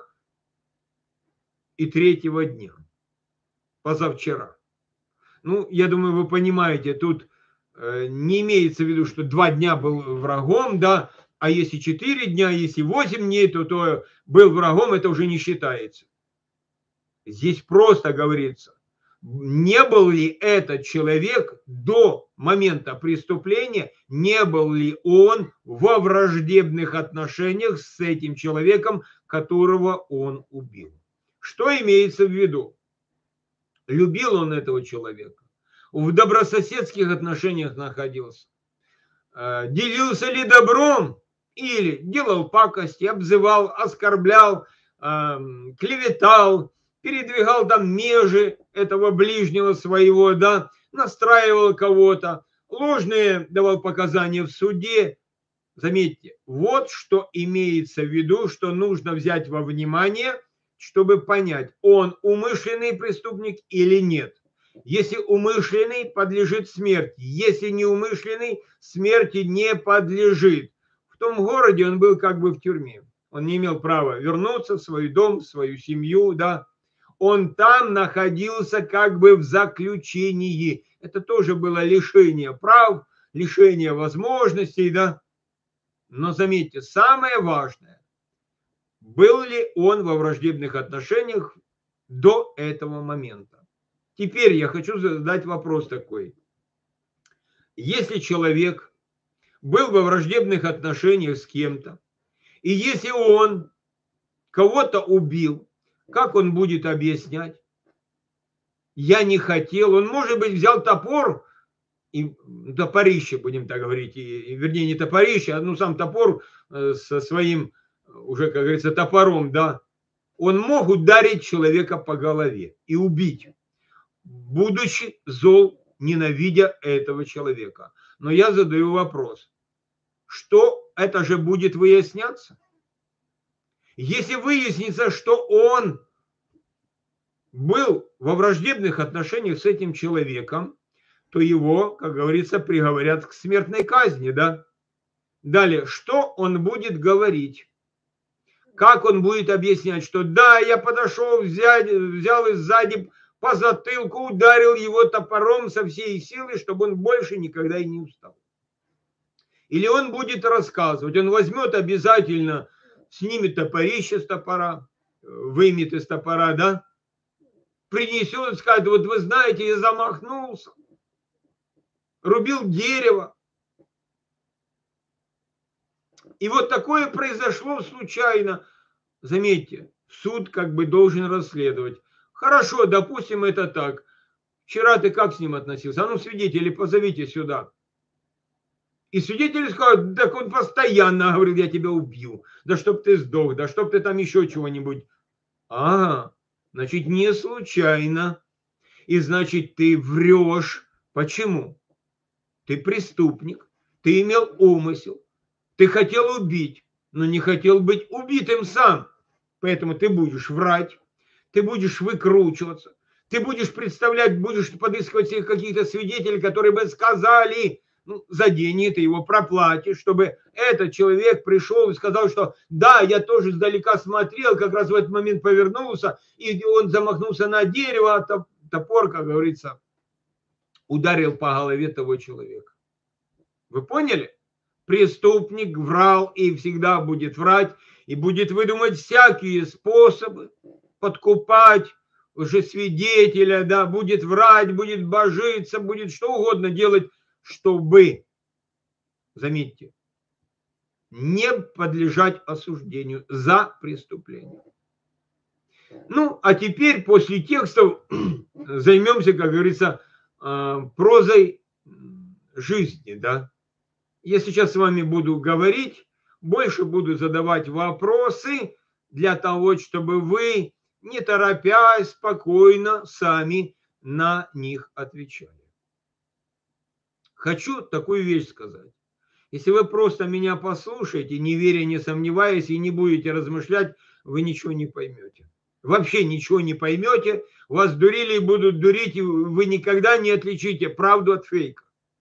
и 3-го дня? Позавчера. Я думаю, вы понимаете, тут не имеется в виду, что 2 дня был врагом, да, а если 4 дня, если 8 дней, то был врагом, это уже не считается. Здесь просто говорится, не был ли этот человек до момента преступления, не был ли он во враждебных отношениях с этим человеком, которого он убил. Что имеется в виду? Любил он этого человека, в добрососедских отношениях находился, делился ли добром или делал пакости, обзывал, оскорблял, клеветал, передвигал там межи этого ближнего своего, да, настраивал кого-то, ложные давал показания в суде. Заметьте, вот что имеется в виду, что нужно взять во внимание, чтобы понять, он умышленный преступник или нет. Если умышленный, подлежит смерти. Если неумышленный, смерти не подлежит. В том городе он был как бы в тюрьме. Он не имел права вернуться в свой дом, в свою семью, да. Он там находился как бы в заключении. Это тоже было лишение прав, лишение возможностей, да. Но заметьте, самое важное, был ли он во враждебных отношениях до этого момента. Теперь я хочу задать вопрос такой. Если человек был во враждебных отношениях с кем-то, и если он кого-то убил, как он будет объяснять? Я не хотел. Он, может быть, взял топор, и топорище, будем так говорить, вернее, не топорище, а сам топор со своим, уже, как говорится, топором, да, он мог ударить человека по голове и убить, будучи зол, ненавидя этого человека. Но я задаю вопрос, что это же будет выясняться? Если выяснится, что он был во враждебных отношениях с этим человеком, то его, как говорится, приговорят к смертной казни, да? Далее, что он будет говорить? Как он будет объяснять, что да, я подошел, взял и сзади по затылку, ударил его топором со всей силы, чтобы он больше никогда и не устал. Или он будет рассказывать, он возьмет обязательно, снимет топорище с топора, вымет из топора, да, принесет и скажет, вот вы знаете, я замахнулся, рубил дерево. И вот такое произошло случайно. Заметьте, суд как бы должен расследовать. Хорошо, допустим, это так. Вчера ты как с ним относился? А ну, свидетелей позовите сюда. И свидетели скажут, так он постоянно говорил, я тебя убью. Да чтоб ты сдох, да чтоб ты там еще чего-нибудь. Ага, значит, не случайно. И значит, ты врешь. Почему? Ты преступник, ты имел умысел, ты хотел убить, но не хотел быть убитым сам. Поэтому ты будешь врать, ты будешь выкручиваться, ты будешь представлять, будешь подыскивать себе каких-то свидетелей, которые бы сказали, ну, за деньги ты его проплатишь, чтобы этот человек пришел и сказал, что да, я тоже издалека смотрел, как раз в этот момент повернулся, и он замахнулся на дерево, а топор, как говорится, ударил по голове того человека. Вы поняли? Преступник врал и всегда будет врать, и будет выдумать всякие способы подкупать уже свидетеля, да, будет врать, будет божиться, будет что угодно делать, чтобы, заметьте, не подлежать осуждению за преступление. Ну, а теперь после текстов займемся, как говорится, прозой жизни, да. Я сейчас с вами буду говорить, больше буду задавать вопросы для того, чтобы вы, не торопясь, спокойно сами на них отвечали. Хочу такую вещь сказать. Если вы просто меня послушаете, не веря, не сомневаясь, и не будете размышлять, вы ничего не поймете. Вообще ничего не поймете, вас дурили и будут дурить, и вы никогда не отличите правду от фейка.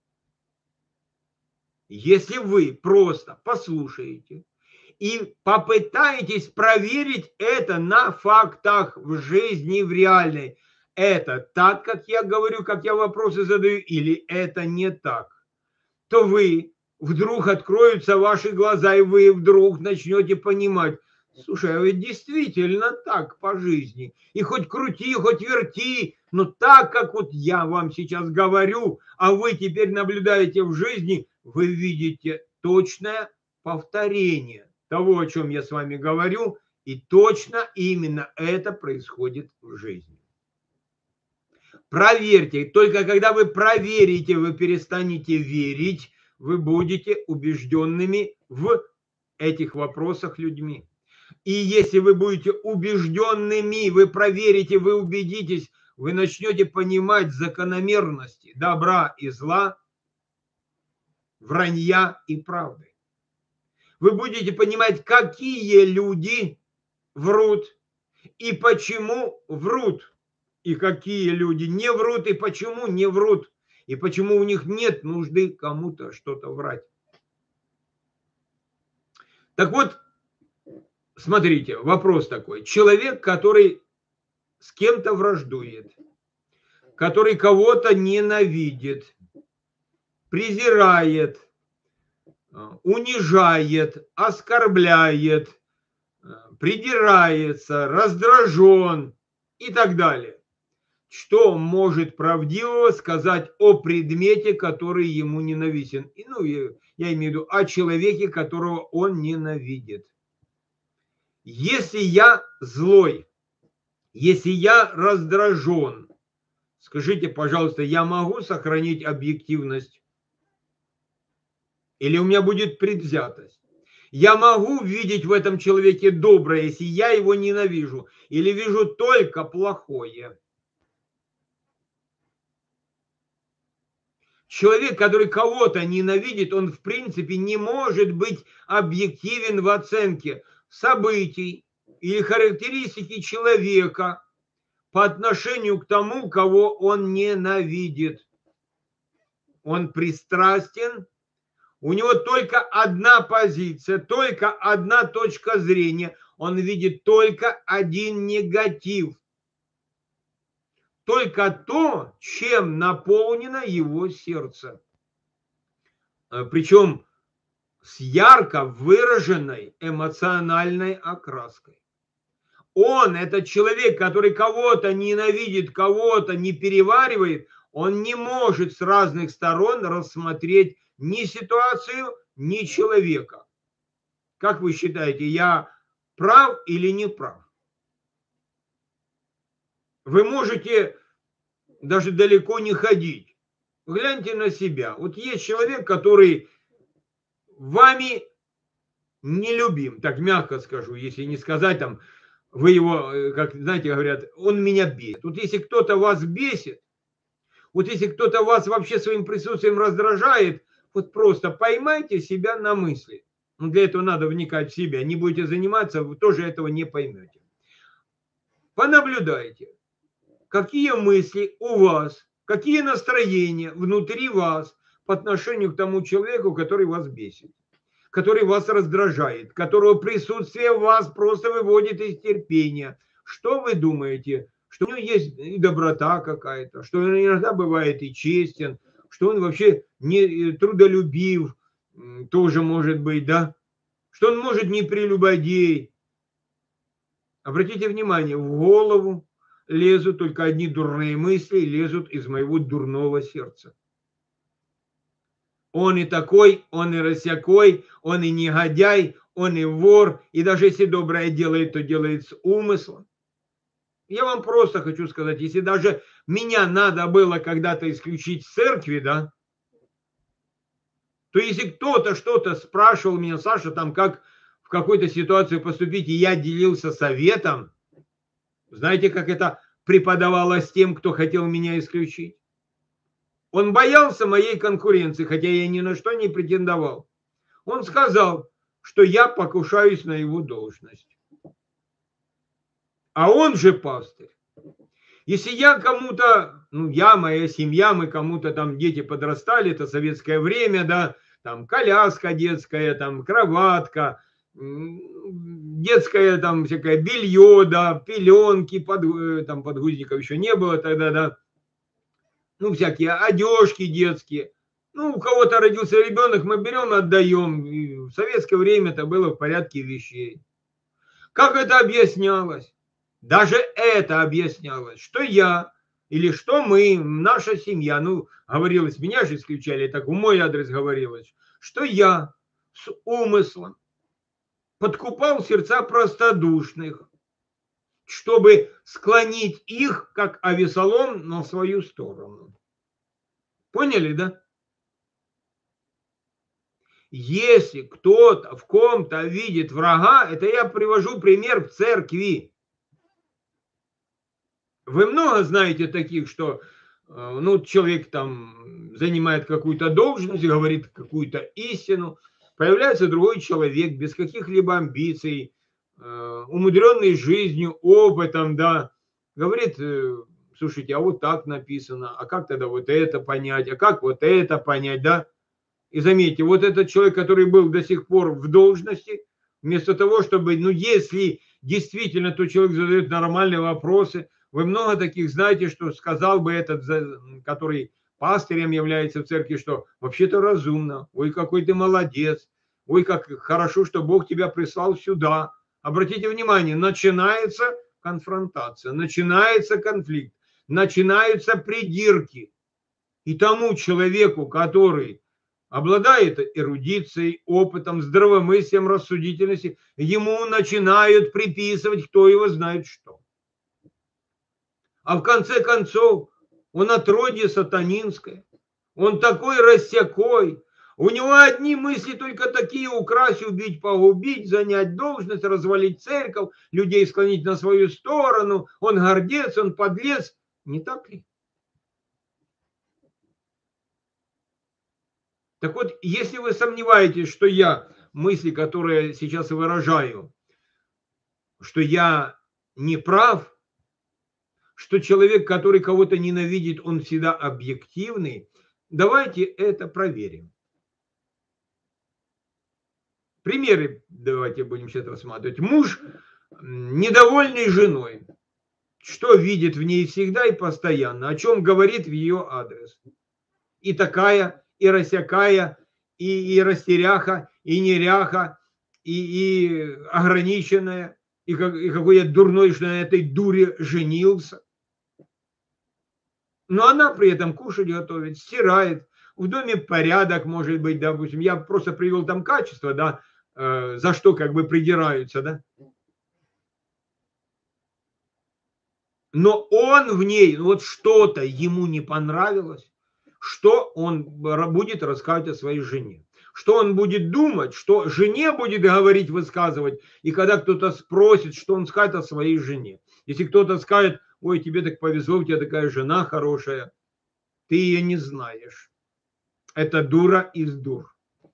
Если вы просто послушаете и попытаетесь проверить это на фактах в жизни, в реальной, это так, как я говорю, как я вопросы задаю, или это не так, то вы вдруг откроются ваши глаза, и вы вдруг начнете понимать, слушай, а ведь действительно так по жизни. И хоть крути, хоть верти, но так, как вот я вам сейчас говорю, а вы теперь наблюдаете в жизни, вы видите точное повторение того, о чем я с вами говорю, и точно именно это происходит в жизни. Проверьте, только когда вы проверите, вы перестанете верить, вы будете убежденными в этих вопросах людьми. И если вы будете убежденными, вы проверите, вы убедитесь, вы начнете понимать закономерности добра и зла, вранья и правды. Вы будете понимать, какие люди врут и почему врут, и какие люди не врут и почему не врут, и почему у них нет нужды кому-то что-то врать. Так вот, смотрите, вопрос такой. Человек, который с кем-то враждует, который кого-то ненавидит, презирает, унижает, оскорбляет, придирается, раздражен и так далее. Что может правдивого сказать о предмете, который ему ненавистен? И, ну, я имею в виду о человеке, которого он ненавидит. Если я злой, если я раздражен, скажите, пожалуйста, я могу сохранить объективность? Или у меня будет предвзятость? Я могу видеть в этом человеке доброе, если я его ненавижу, или вижу только плохое? Человек, который кого-то ненавидит, он в принципе не может быть объективен в оценке событий или характеристики человека по отношению к тому, кого он ненавидит. Он пристрастен, у него только одна позиция, только одна точка зрения. Он видит только один негатив. Только то, чем наполнено его сердце. Причем с ярко выраженной эмоциональной окраской. Он, этот человек, который кого-то ненавидит, кого-то не переваривает, он не может с разных сторон рассмотреть ни ситуацию, ни человека. Как вы считаете, я прав или не прав? Вы можете даже далеко не ходить. Гляньте на себя. Вот есть человек, который вами нелюбим, так мягко скажу, если не сказать там, вы его, как знаете, говорят, он меня бесит. Вот если кто-то вас бесит, вот если кто-то вас вообще своим присутствием раздражает, вот просто поймайте себя на мысли. Но для этого надо вникать в себя. Не будете заниматься, вы тоже этого не поймете. Понаблюдайте, какие мысли у вас, какие настроения внутри вас по отношению к тому человеку, который вас бесит, который вас раздражает, которого присутствие вас просто выводит из терпения. Что вы думаете? Что у него есть и доброта какая-то, что он иногда бывает и честен, что он вообще не трудолюбив, тоже может быть, да? Что он может не прелюбодей. Обратите внимание, в голову лезут только одни дурные мысли, лезут из моего дурного сердца. Он и такой, он и рассякой, он и негодяй, он и вор, и даже если доброе делает, то делает с умыслом. Я вам просто хочу сказать, если даже меня надо было когда-то исключить с церкви, да, то если кто-то что-то спрашивал меня, Саша, там как в какой-то ситуации поступить, и я делился советом, знаете, как это преподавалось тем, кто хотел меня исключить? Он боялся моей конкуренции, хотя я ни на что не претендовал. Он сказал, что я покушаюсь на его должность. А он же пастырь. Если я кому-то, я, моя семья, мы кому-то там дети подрастали, это советское время, да, там коляска детская, там кроватка, детское там всякое белье, да, пеленки, там подгузников еще не было тогда, да. Всякие одежки детские. У кого-то родился ребенок, мы берем и отдаем. И в советское время это было в порядке вещей. Как это объяснялось? Даже это объяснялось, что я или что мы, наша семья, говорилось, меня же исключали, так в мой адрес говорилось, что я с умыслом подкупал сердца простодушных, чтобы склонить их, как Авесолом, на свою сторону. Поняли, да? Если кто-то в ком-то видит врага, это я привожу пример в церкви. Вы много знаете таких, что человек там занимает какую-то должность, говорит какую-то истину, появляется другой человек без каких-либо амбиций, умудренный жизнью, опытом, да, говорит, слушайте, а вот так написано, а как тогда вот это понять, а как вот это понять, да? И заметьте, вот этот человек, который был до сих пор в должности, вместо того, чтобы, если действительно тот человек задает нормальные вопросы, вы много таких знаете, что сказал бы этот, который пастырем является в церкви, что вообще-то разумно, ой, какой ты молодец, ой, как хорошо, что Бог тебя прислал сюда. Обратите внимание, начинается конфронтация, начинается конфликт, начинаются придирки. И тому человеку, который обладает эрудицией, опытом, здравомыслием, рассудительностью, ему начинают приписывать, кто его знает что. А в конце концов, он отродье сатанинское, он такой рассякой, у него одни мысли только такие: украсть, убить, погубить, занять должность, развалить церковь, людей склонить на свою сторону, он гордец, он подлец. Не так ли? Так вот, если вы сомневаетесь, что я мысли, которые сейчас выражаю, что я не прав, что человек, который кого-то ненавидит, он всегда объективный, давайте это проверим. Примеры давайте будем сейчас рассматривать. Муж, недовольный женой, что видит в ней всегда и постоянно, о чем говорит в ее адрес. И такая, и росякая, и растеряха, и неряха, и ограниченная, и какой я дурной, что на этой дуре женился. Но она при этом кушать готовит, стирает, в доме порядок может быть, допустим. Я просто привел там качество, да, за что как бы придираются, да. Но он в ней, вот что-то ему не понравилось, что он будет рассказывать о своей жене. Что он будет думать, что жене будет говорить, высказывать. И когда кто-то спросит, что он скажет о своей жене. Если кто-то скажет, ой, тебе так повезло, у тебя такая жена хорошая, ты ее не знаешь. Это дура из дур.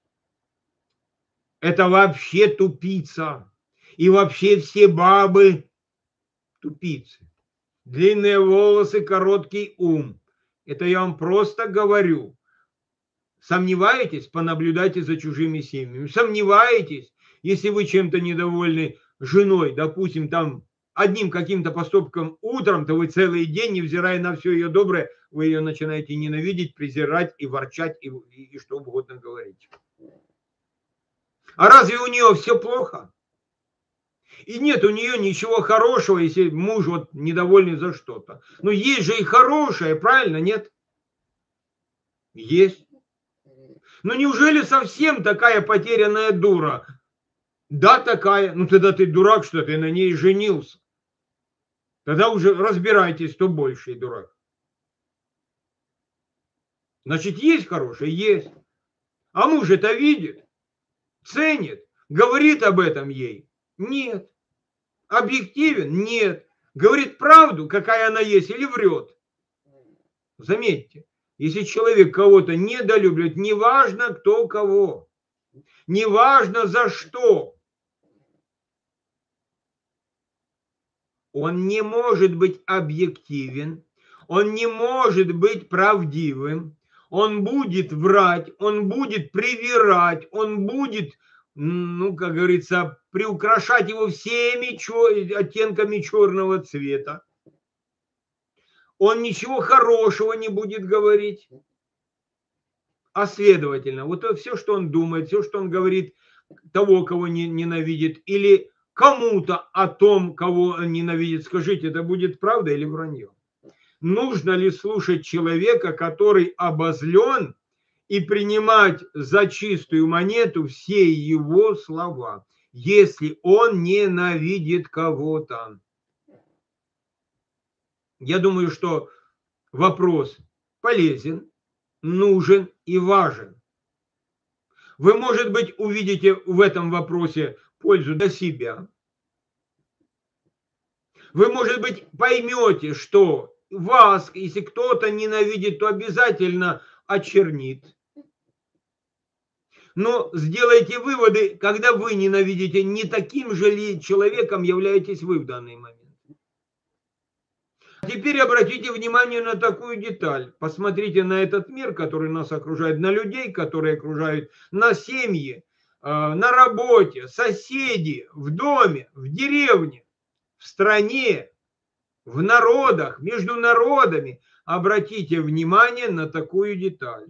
Это вообще тупица. И вообще все бабы тупицы. Длинные волосы, короткий ум. Это я вам просто говорю. Сомневаетесь? Понаблюдайте за чужими семьями. Сомневаетесь? Если вы чем-то недовольны женой, допустим, там одним каким-то поступком утром, то вы целый день, невзирая на все ее доброе, вы ее начинаете ненавидеть, презирать и ворчать, и что угодно говорить. А разве у нее все плохо? И нет у нее ничего хорошего, если муж вот недовольный за что-то. Но есть же и хорошее, правильно, нет? Есть. Но неужели совсем такая потерянная дура? Да, такая. Ну тогда ты дурак, что ты на ней женился. Тогда уже разбирайтесь, кто больший дурак. Значит, есть хорошее? Есть. А муж это видит, ценит, говорит об этом ей? Нет. Объективен? Нет. Говорит правду, какая она есть, или врет? Заметьте, если человек кого-то недолюбливает, неважно кто кого, неважно за что, он не может быть объективен, он не может быть правдивым, он будет врать, он будет привирать, он будет, ну, как говорится, приукрашать его всеми оттенками черного цвета. Он ничего хорошего не будет говорить. А следовательно, вот все, что он думает, все, что он говорит, того, кого ненавидит, или кому-то о том, кого он ненавидит, скажите, это будет правда или вранье? Нужно ли слушать человека, который обозлен, и принимать за чистую монету все его слова, если он ненавидит кого-то? Я думаю, что вопрос полезен, нужен и важен. Вы, может быть, увидите в этом вопросе пользу для себя. Вы, может быть, поймете, что вас, если кто-то ненавидит, то обязательно очернит. Но сделайте выводы, когда вы ненавидите, не таким же ли человеком являетесь вы в данный момент. Теперь обратите внимание на такую деталь. Посмотрите на этот мир, который нас окружает, на людей, которые окружают, на семьи, на работе, соседи, в доме, в деревне, в стране, в народах, между народами. Обратите внимание на такую деталь.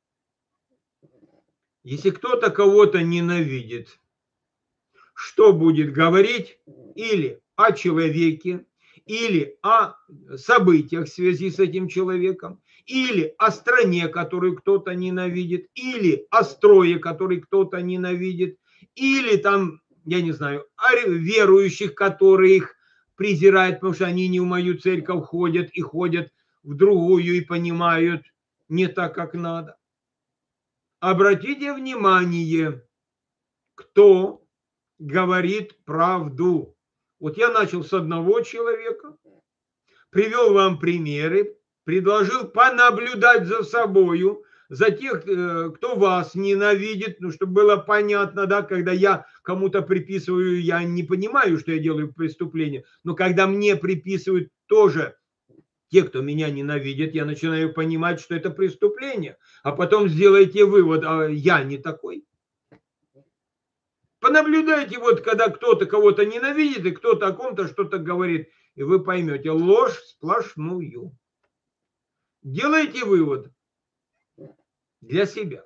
Если кто-то кого-то ненавидит, что будет говорить или о человеке, или о событиях в связи с этим человеком, или о стране, которую кто-то ненавидит, или о строе, который кто-то ненавидит, или там, я не знаю, о верующих, которые их презирают, потому что они не в мою церковь ходят и ходят в другую и понимают не так, как надо. Обратите внимание, кто говорит правду. Вот я начал с одного человека, привел вам примеры, предложил понаблюдать за собою, за тех, кто вас ненавидит, ну, чтобы было понятно, да, когда я кому-то приписываю, я не понимаю, что я делаю преступление, но когда мне приписывают тоже те, кто меня ненавидит, я начинаю понимать, что это преступление. А потом сделайте вывод, а я не такой. Понаблюдайте, вот когда кто-то кого-то ненавидит, и кто-то о ком-то что-то говорит, и вы поймете ложь сплошную. Делайте вывод для себя.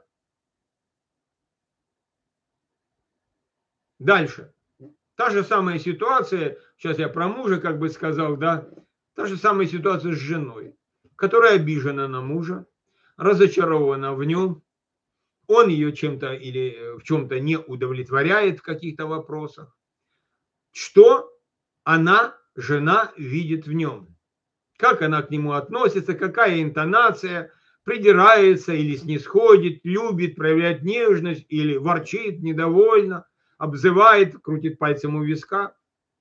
Дальше. Та же самая ситуация, сейчас я про мужа как бы сказал, да, та же самая ситуация с женой, которая обижена на мужа, разочарована в нем, он ее чем-то или в чем-то не удовлетворяет в каких-то вопросах. Что она, жена, видит в нем? Как она к нему относится, какая интонация, придирается или снисходит, любит, проявляет нежность или ворчит, недовольна, обзывает, крутит пальцем у виска.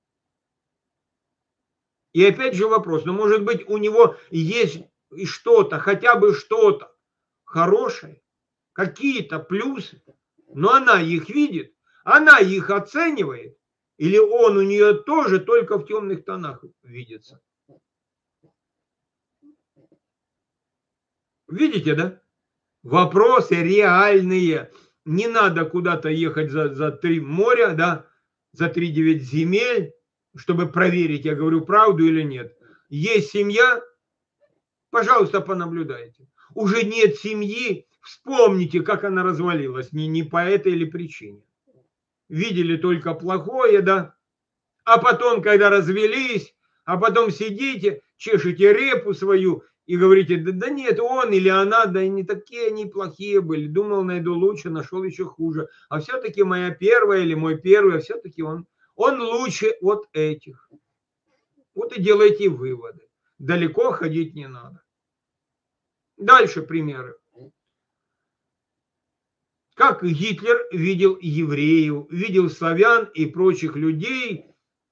И опять же вопрос, ну может быть у него есть что-то, хотя бы что-то хорошее, какие-то плюсы, но она их видит, она их оценивает, или он у нее тоже только в темных тонах видится. Видите, да? Вопросы реальные. Не надо куда-то ехать за 3 моря, да, за 3-9 земель, чтобы проверить, я говорю правду или нет. Есть семья, пожалуйста, понаблюдайте. Уже нет семьи, вспомните, как она развалилась, не по этой или причине. Видели только плохое, да, а потом, когда развелись, а потом сидите, чешете репу свою и говорите, да нет, он или она, да не такие они плохие были, думал, найду лучше, нашел еще хуже, а все-таки моя первая или мой первый, а все-таки он лучше от этих. Вот и делайте выводы. Далеко ходить не надо. Дальше примеры. Как Гитлер видел евреев, видел славян и прочих людей,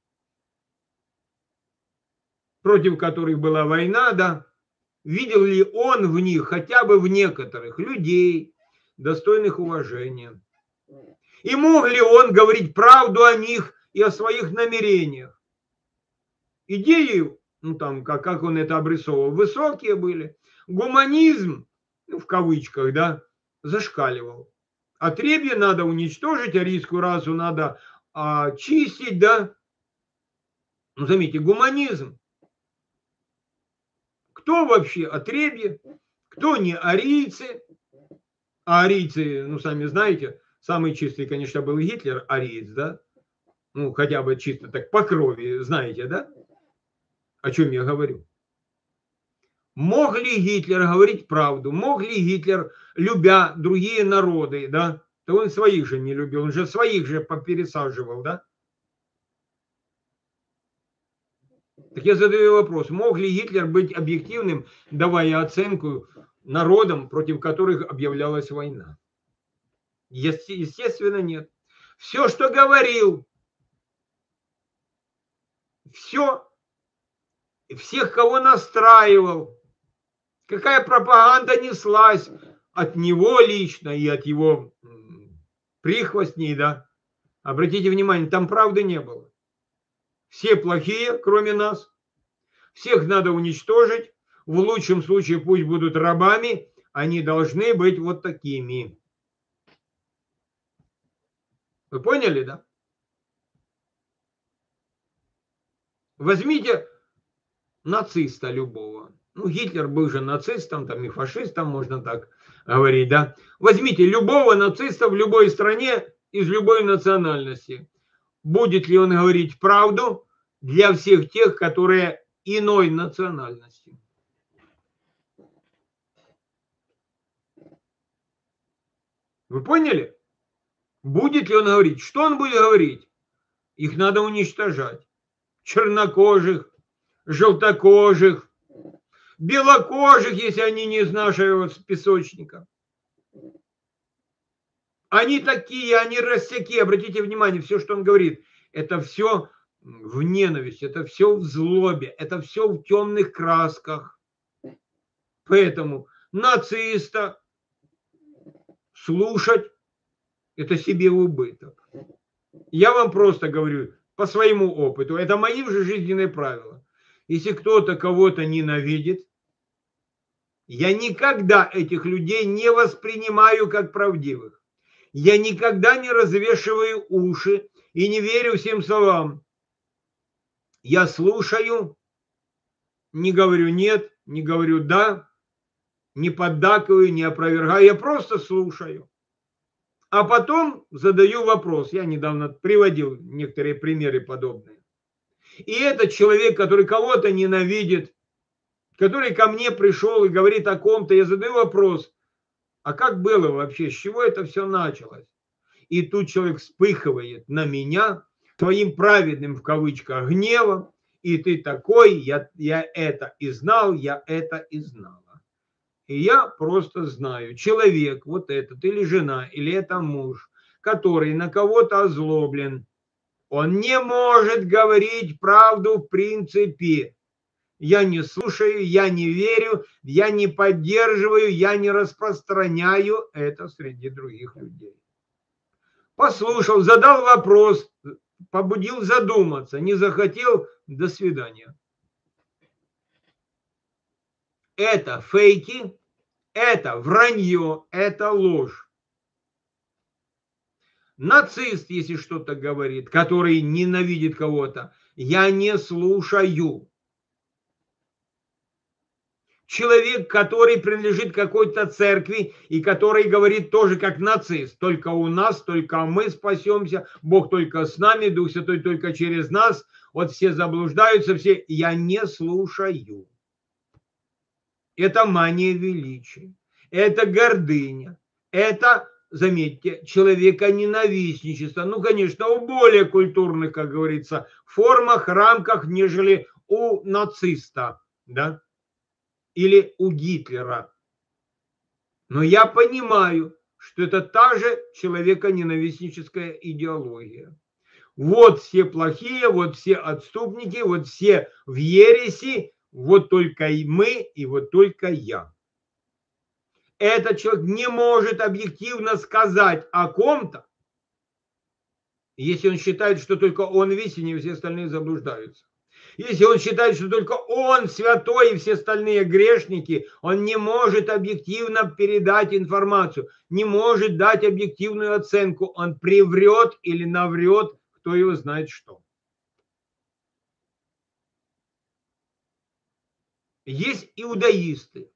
против которых была война, да, видел ли он в них, хотя бы в некоторых, людей, достойных уважения? И мог ли он говорить правду о них и о своих намерениях? Идеи, ну там, как он это обрисовывал, высокие были. Гуманизм, ну, в кавычках, да, зашкаливал. Отребье надо уничтожить, арийскую расу надо очистить, да. Ну, заметьте, гуманизм. Кто вообще отребье, кто не арийцы? А арийцы, ну, сами знаете, самый чистый, конечно, был Гитлер, ариец, да? Ну, хотя бы чисто так по крови, знаете, да? О чем я говорю? Мог ли Гитлер говорить правду? Мог ли Гитлер, любя другие народы, да? То он своих же не любил, он же своих же попересаживал, да? Так я задаю вопрос, мог ли Гитлер быть объективным, давая оценку народам, против которых объявлялась война? Естественно, нет. Все, что говорил, всех, кого настраивал, какая пропаганда неслась от него лично и от его прихвостней, да. Обратите внимание, там правды не было. Все плохие, кроме нас. Всех надо уничтожить. В лучшем случае пусть будут рабами. Они должны быть вот такими. Вы поняли, да? Возьмите нациста любого. Ну, Гитлер был же нацистом, там и фашистом, можно так говорить, да. Возьмите любого нациста в любой стране из любой национальности. Будет ли он говорить правду для всех тех, которые иной национальности? Вы поняли? Будет ли он говорить? Что он будет говорить? Их надо уничтожать. Чернокожих, желтокожих, белокожих, если они не из нашего песочника. Они такие, они рассеки. Обратите внимание, все, что он говорит, это все в ненависти, это все в злобе, это все в темных красках. Поэтому нациста слушать – это себе убыток. Я вам просто говорю по своему опыту, это мои же жизненные правила. Если кто-то кого-то ненавидит, я никогда этих людей не воспринимаю как правдивых. Я никогда не развешиваю уши и не верю всем словам. Я слушаю, не говорю нет, не говорю да, не поддакиваю, не опровергаю, я просто слушаю. А потом задаю вопрос. Я недавно приводил некоторые примеры подобные. И этот человек, который кого-то ненавидит, который ко мне пришел и говорит о ком-то, я задаю вопрос, а как было вообще, с чего это все началось? И тут человек вспыхивает на меня твоим праведным в кавычках гневом, и ты такой, я это и знал, я это и знала. И я просто знаю, человек вот этот, или жена, или это муж, который на кого-то озлоблен, он не может говорить правду в принципе. Я не слушаю, я не верю, я не поддерживаю, я не распространяю это среди других людей. Послушал, задал вопрос, побудил задуматься, не захотел, до свидания. Это фейки, это вранье, это ложь. Нацист, если что-то говорит, который ненавидит кого-то, я не слушаю. Человек, который принадлежит какой-то церкви и который говорит тоже как нацист, только у нас, только мы спасемся, Бог только с нами, Дух Святой только через нас, вот все заблуждаются, все, я не слушаю. Это мания величия, это гордыня, это, заметьте, человеконенавистничество. Ну, конечно, у более культурных, как говорится, формах, рамках, нежели у нациста, да, или у Гитлера. Но я понимаю, что это та же человеконенавистническая идеология. Вот все плохие, вот все отступники, вот все в ереси, вот только и мы, и вот только я. Этот человек не может объективно сказать о ком-то, если он считает, что только он истинен, и все остальные заблуждаются. Если он считает, что только он святой и все остальные грешники, он не может объективно передать информацию, не может дать объективную оценку. Он приврет или наврет, кто его знает что. Есть иудаисты.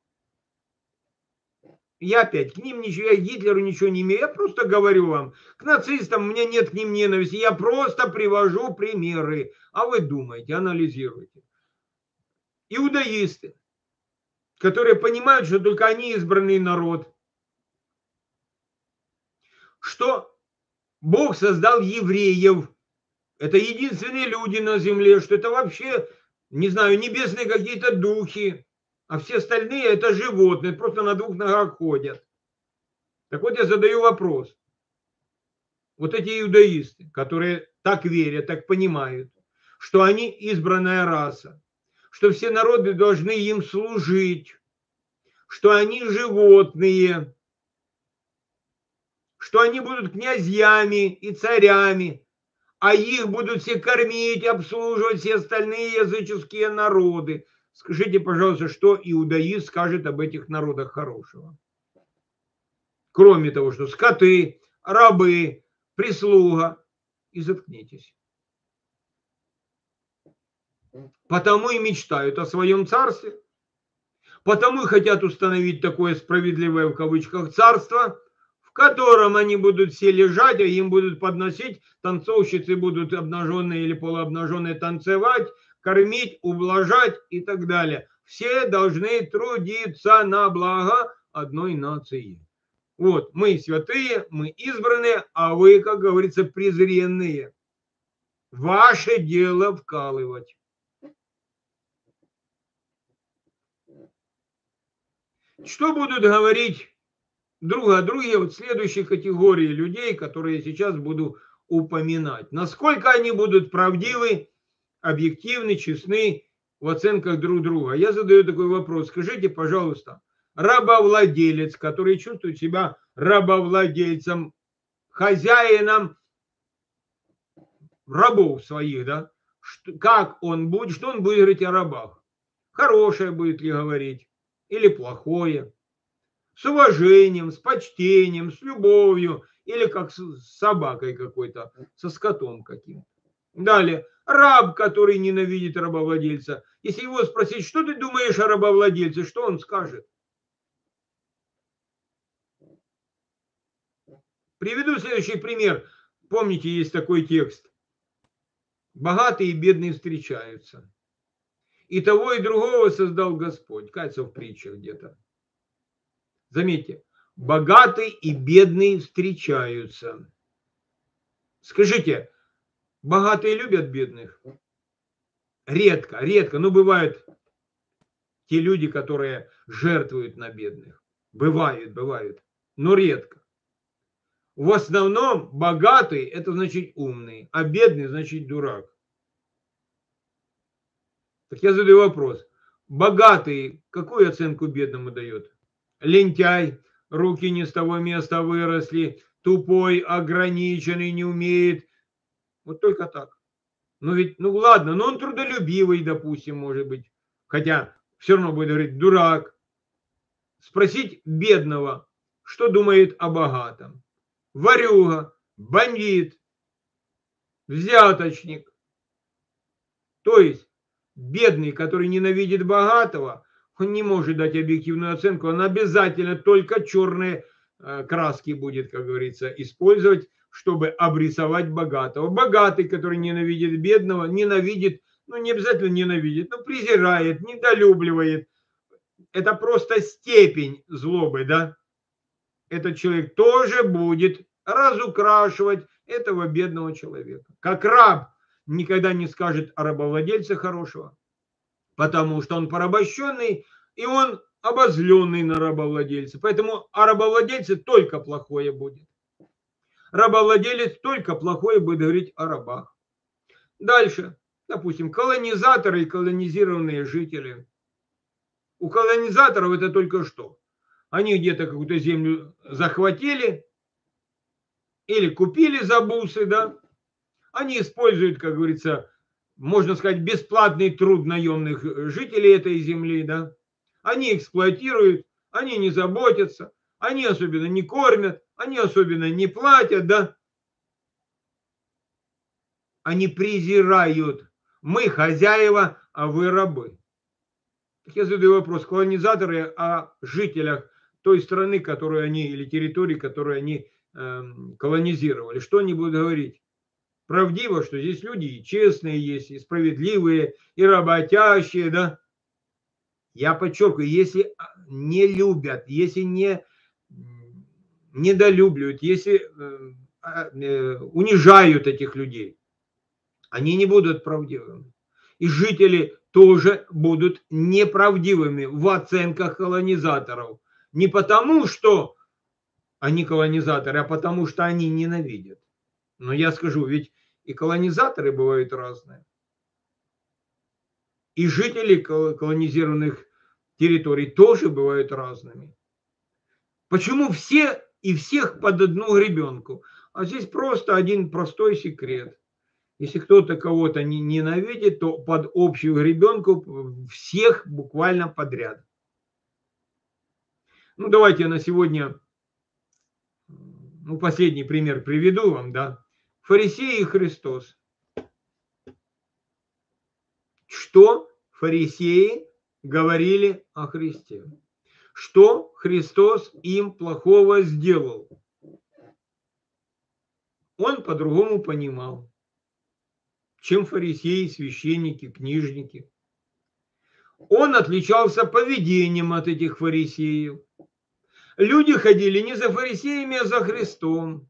Я опять к ним ничего, я к Гитлеру ничего не имею, я просто говорю вам, к нацистам у меня нет к ним ненависти, я просто привожу примеры, а вы думаете, анализируйте. Иудаисты, которые понимают, что только они избранный народ, что Бог создал евреев, это единственные люди на земле, что это вообще, не знаю, небесные какие-то духи, а все остальные это животные, просто на двух ногах ходят. Так вот я задаю вопрос. Вот эти иудаисты, которые так верят, так понимают, что они избранная раса, что все народы должны им служить, что они животные, что они будут князьями и царями, а их будут все кормить, обслуживать все остальные языческие народы. Скажите, пожалуйста, что иудаист скажет об этих народах хорошего? Кроме того, что скоты, рабы, прислуга. И заткнитесь. Потому и мечтают о своем царстве. Потому и хотят установить такое справедливое в кавычках царство, в котором они будут все лежать, а им будут подносить, танцовщицы будут обнаженные или полуобнаженные танцевать, кормить, ублажать и так далее. Все должны трудиться на благо одной нации. Вот, мы святые, мы избранные, а вы, как говорится, презренные. Ваше дело вкалывать. Что будут говорить друг о друге вот следующей категории людей, которые я сейчас буду упоминать? Насколько они будут правдивы, объективны, честны в оценках друг друга? Я задаю такой вопрос. Скажите, пожалуйста, рабовладелец, который чувствует себя рабовладельцем, хозяином рабов своих, да, как он будет, что он будет говорить о рабах. Хорошее будет ли говорить или плохое. С уважением, с почтением, с любовью или как с собакой какой-то, со скотом каким-то. Далее, раб, который ненавидит рабовладельца. Если его спросить, что ты думаешь о рабовладельце, что он скажет? Приведу следующий пример. Помните, есть такой текст. Богатые и бедные встречаются. И того, и другого создал Господь. Кажется, в притчах где-то. Заметьте, богатый и бедный встречаются. Скажите, богатые любят бедных? Редко, редко. Но бывают те люди, которые жертвуют на бедных. Бывают, но редко. В основном богатый – это значит умный, а бедный – значит дурак. Так я задаю вопрос. Богатый какую оценку бедному дает? Лентяй, руки не с того места выросли, тупой, ограниченный, не умеет. Вот только так. Ну ведь, ну ладно, но он трудолюбивый, допустим, может быть. Хотя все равно будет говорить дурак. Спросить бедного, что думает о богатом. Ворюга, бандит, взяточник. То есть бедный, который ненавидит богатого, он не может дать объективную оценку, он обязательно только черные краски будет, как говорится, использовать, чтобы обрисовать богатого. Богатый, который ненавидит бедного, ненавидит, ну не обязательно ненавидит, но презирает, недолюбливает. Это просто степень злобы, да? Этот человек тоже будет разукрашивать этого бедного человека. Как раб никогда не скажет о рабовладельце хорошего, потому что он порабощенный, и он обозленный на рабовладельца. Поэтому о рабовладельце только плохое будет. Рабовладелец только плохое будет говорить о рабах. Дальше, допустим, колонизаторы и колонизированные жители. У колонизаторов это только что? Они где-то какую-то землю захватили или купили за бусы, да? Они используют, как говорится, можно сказать, бесплатный труд наемных жителей этой земли, да? Они эксплуатируют, они не заботятся, они особенно не кормят, они особенно не платят, да? Они презирают. Мы хозяева, а вы рабы. Так я задаю вопрос, колонизаторы о жителях той страны, которую они, или территории, которую они колонизировали. Что они будут говорить? Правдиво, что здесь люди и честные есть, и справедливые, и работящие, да? Я подчеркиваю, если не любят, если не недолюбливают, если унижают этих людей, они не будут правдивыми. И жители тоже будут неправдивыми в оценках колонизаторов. Не потому, что они колонизаторы, а потому, что они ненавидят. Но я скажу, ведь и колонизаторы бывают разные. И жители колонизированных территорий тоже бывают разными. Почему все и всех под одну гребенку? А здесь просто один простой секрет. Если кто-то кого-то ненавидит, то под общую гребенку всех буквально подряд. Ну, давайте я на сегодня последний пример приведу вам, да. Фарисеи и Христос. Что фарисеи говорили о Христе? Что Христос им плохого сделал? Он по-другому понимал, чем фарисеи, священники, книжники. Он отличался поведением от этих фарисеев. Люди ходили не за фарисеями, а за Христом.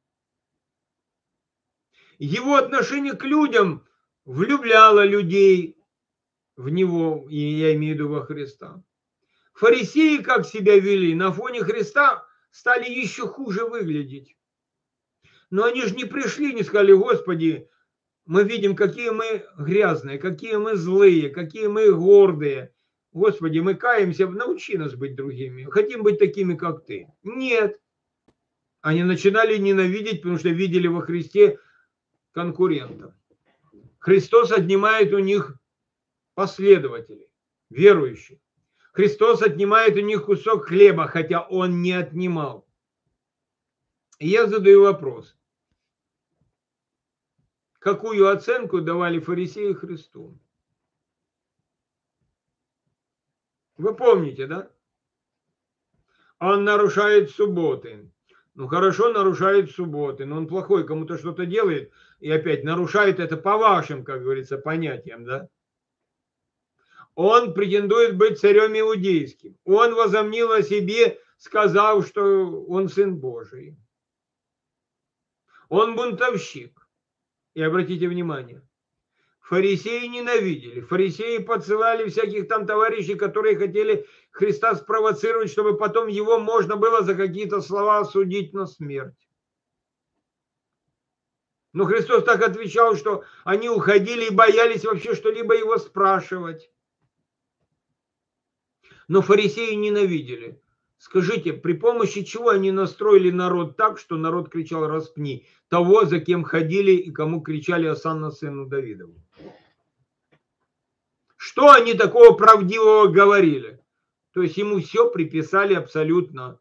Его отношение к людям влюбляло людей в него, и я имею в виду во Христа. Фарисеи как себя вели, на фоне Христа стали еще хуже выглядеть. Но они же не пришли, не сказали: Господи, мы видим, какие мы грязные, какие мы злые, какие мы гордые. Господи, мы каемся, научи нас быть другими. Хотим быть такими, как ты. Нет. Они начинали ненавидеть, потому что видели во Христе конкурента. Христос отнимает у них последователей, верующих. Христос отнимает у них кусок хлеба, хотя он не отнимал. И я задаю вопрос. Какую оценку давали фарисеи Христу? Вы помните, да? Он нарушает субботы. Ну хорошо, нарушает субботы, но он плохой, кому-то что-то делает, и опять нарушает это по вашим, как говорится, понятиям, да? Он претендует быть царем иудейским. Он возомнил о себе, сказав, что он сын Божий. Он бунтовщик. И обратите внимание, фарисеи ненавидели. Фарисеи подсылали всяких там товарищей, которые хотели Христа спровоцировать, чтобы потом его можно было за какие-то слова осудить на смерть. Но Христос так отвечал, что они уходили и боялись вообще что-либо его спрашивать. Но фарисеи ненавидели. Скажите, при помощи чего они настроили народ так, что народ кричал «распни» того, за кем ходили и кому кричали «Осанна сыну Давидову»? Что они такого правдивого говорили? То есть ему все приписали абсолютно,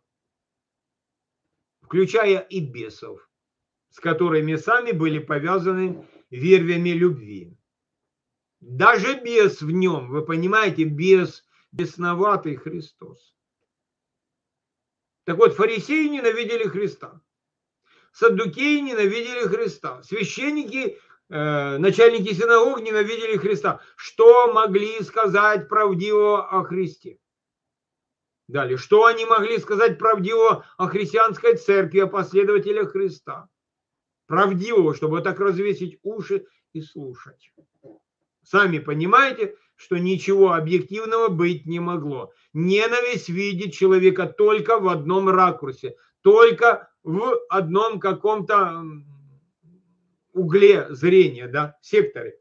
включая и бесов, с которыми сами были повязаны вервями любви. Даже бес в нем, вы понимаете, бесноватый Христос. Так вот, фарисеи ненавидели Христа, саддукеи ненавидели Христа, священники, начальники синагог ненавидели Христа. Что могли сказать правдивого о Христе? Далее, что они могли сказать правдивого о христианской церкви, о последователях Христа? Правдивого, чтобы так развесить уши и слушать. Сами понимаете, что ничего объективного быть не могло. Ненависть видит человека только в одном ракурсе, только в одном каком-то угле зрения, да, секторе.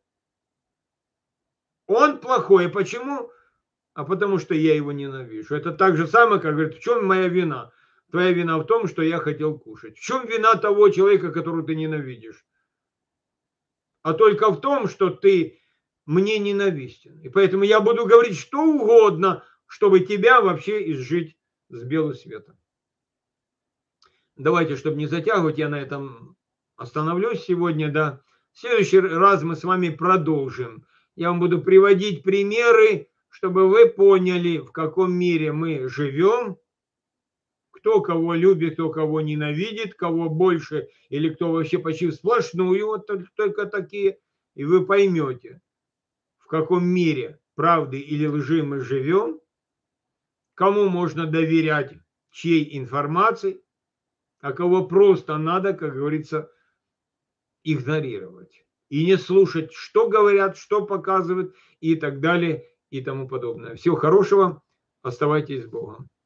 Он плохой. Почему? А потому что я его ненавижу. Это так же самое, как говорит, в чем моя вина? Твоя вина в том, что я хотел кушать. В чем вина того человека, которого ты ненавидишь? А только в том, что ты мне ненавистен. И поэтому я буду говорить что угодно, чтобы тебя вообще изжить с белого света. Давайте, чтобы не затягивать, я на этом остановлюсь сегодня, да. В следующий раз мы с вами продолжим. Я вам буду приводить примеры, чтобы вы поняли, в каком мире мы живем, кто кого любит, кто кого ненавидит, кого больше или кто вообще почти сплошную, вот только такие, и вы поймете, в каком мире правды или лжи мы живем, кому можно доверять чьей информации, а кого просто надо, как говорится, игнорировать и не слушать, что говорят, что показывают и так далее и тому подобное. Всего хорошего, оставайтесь с Богом.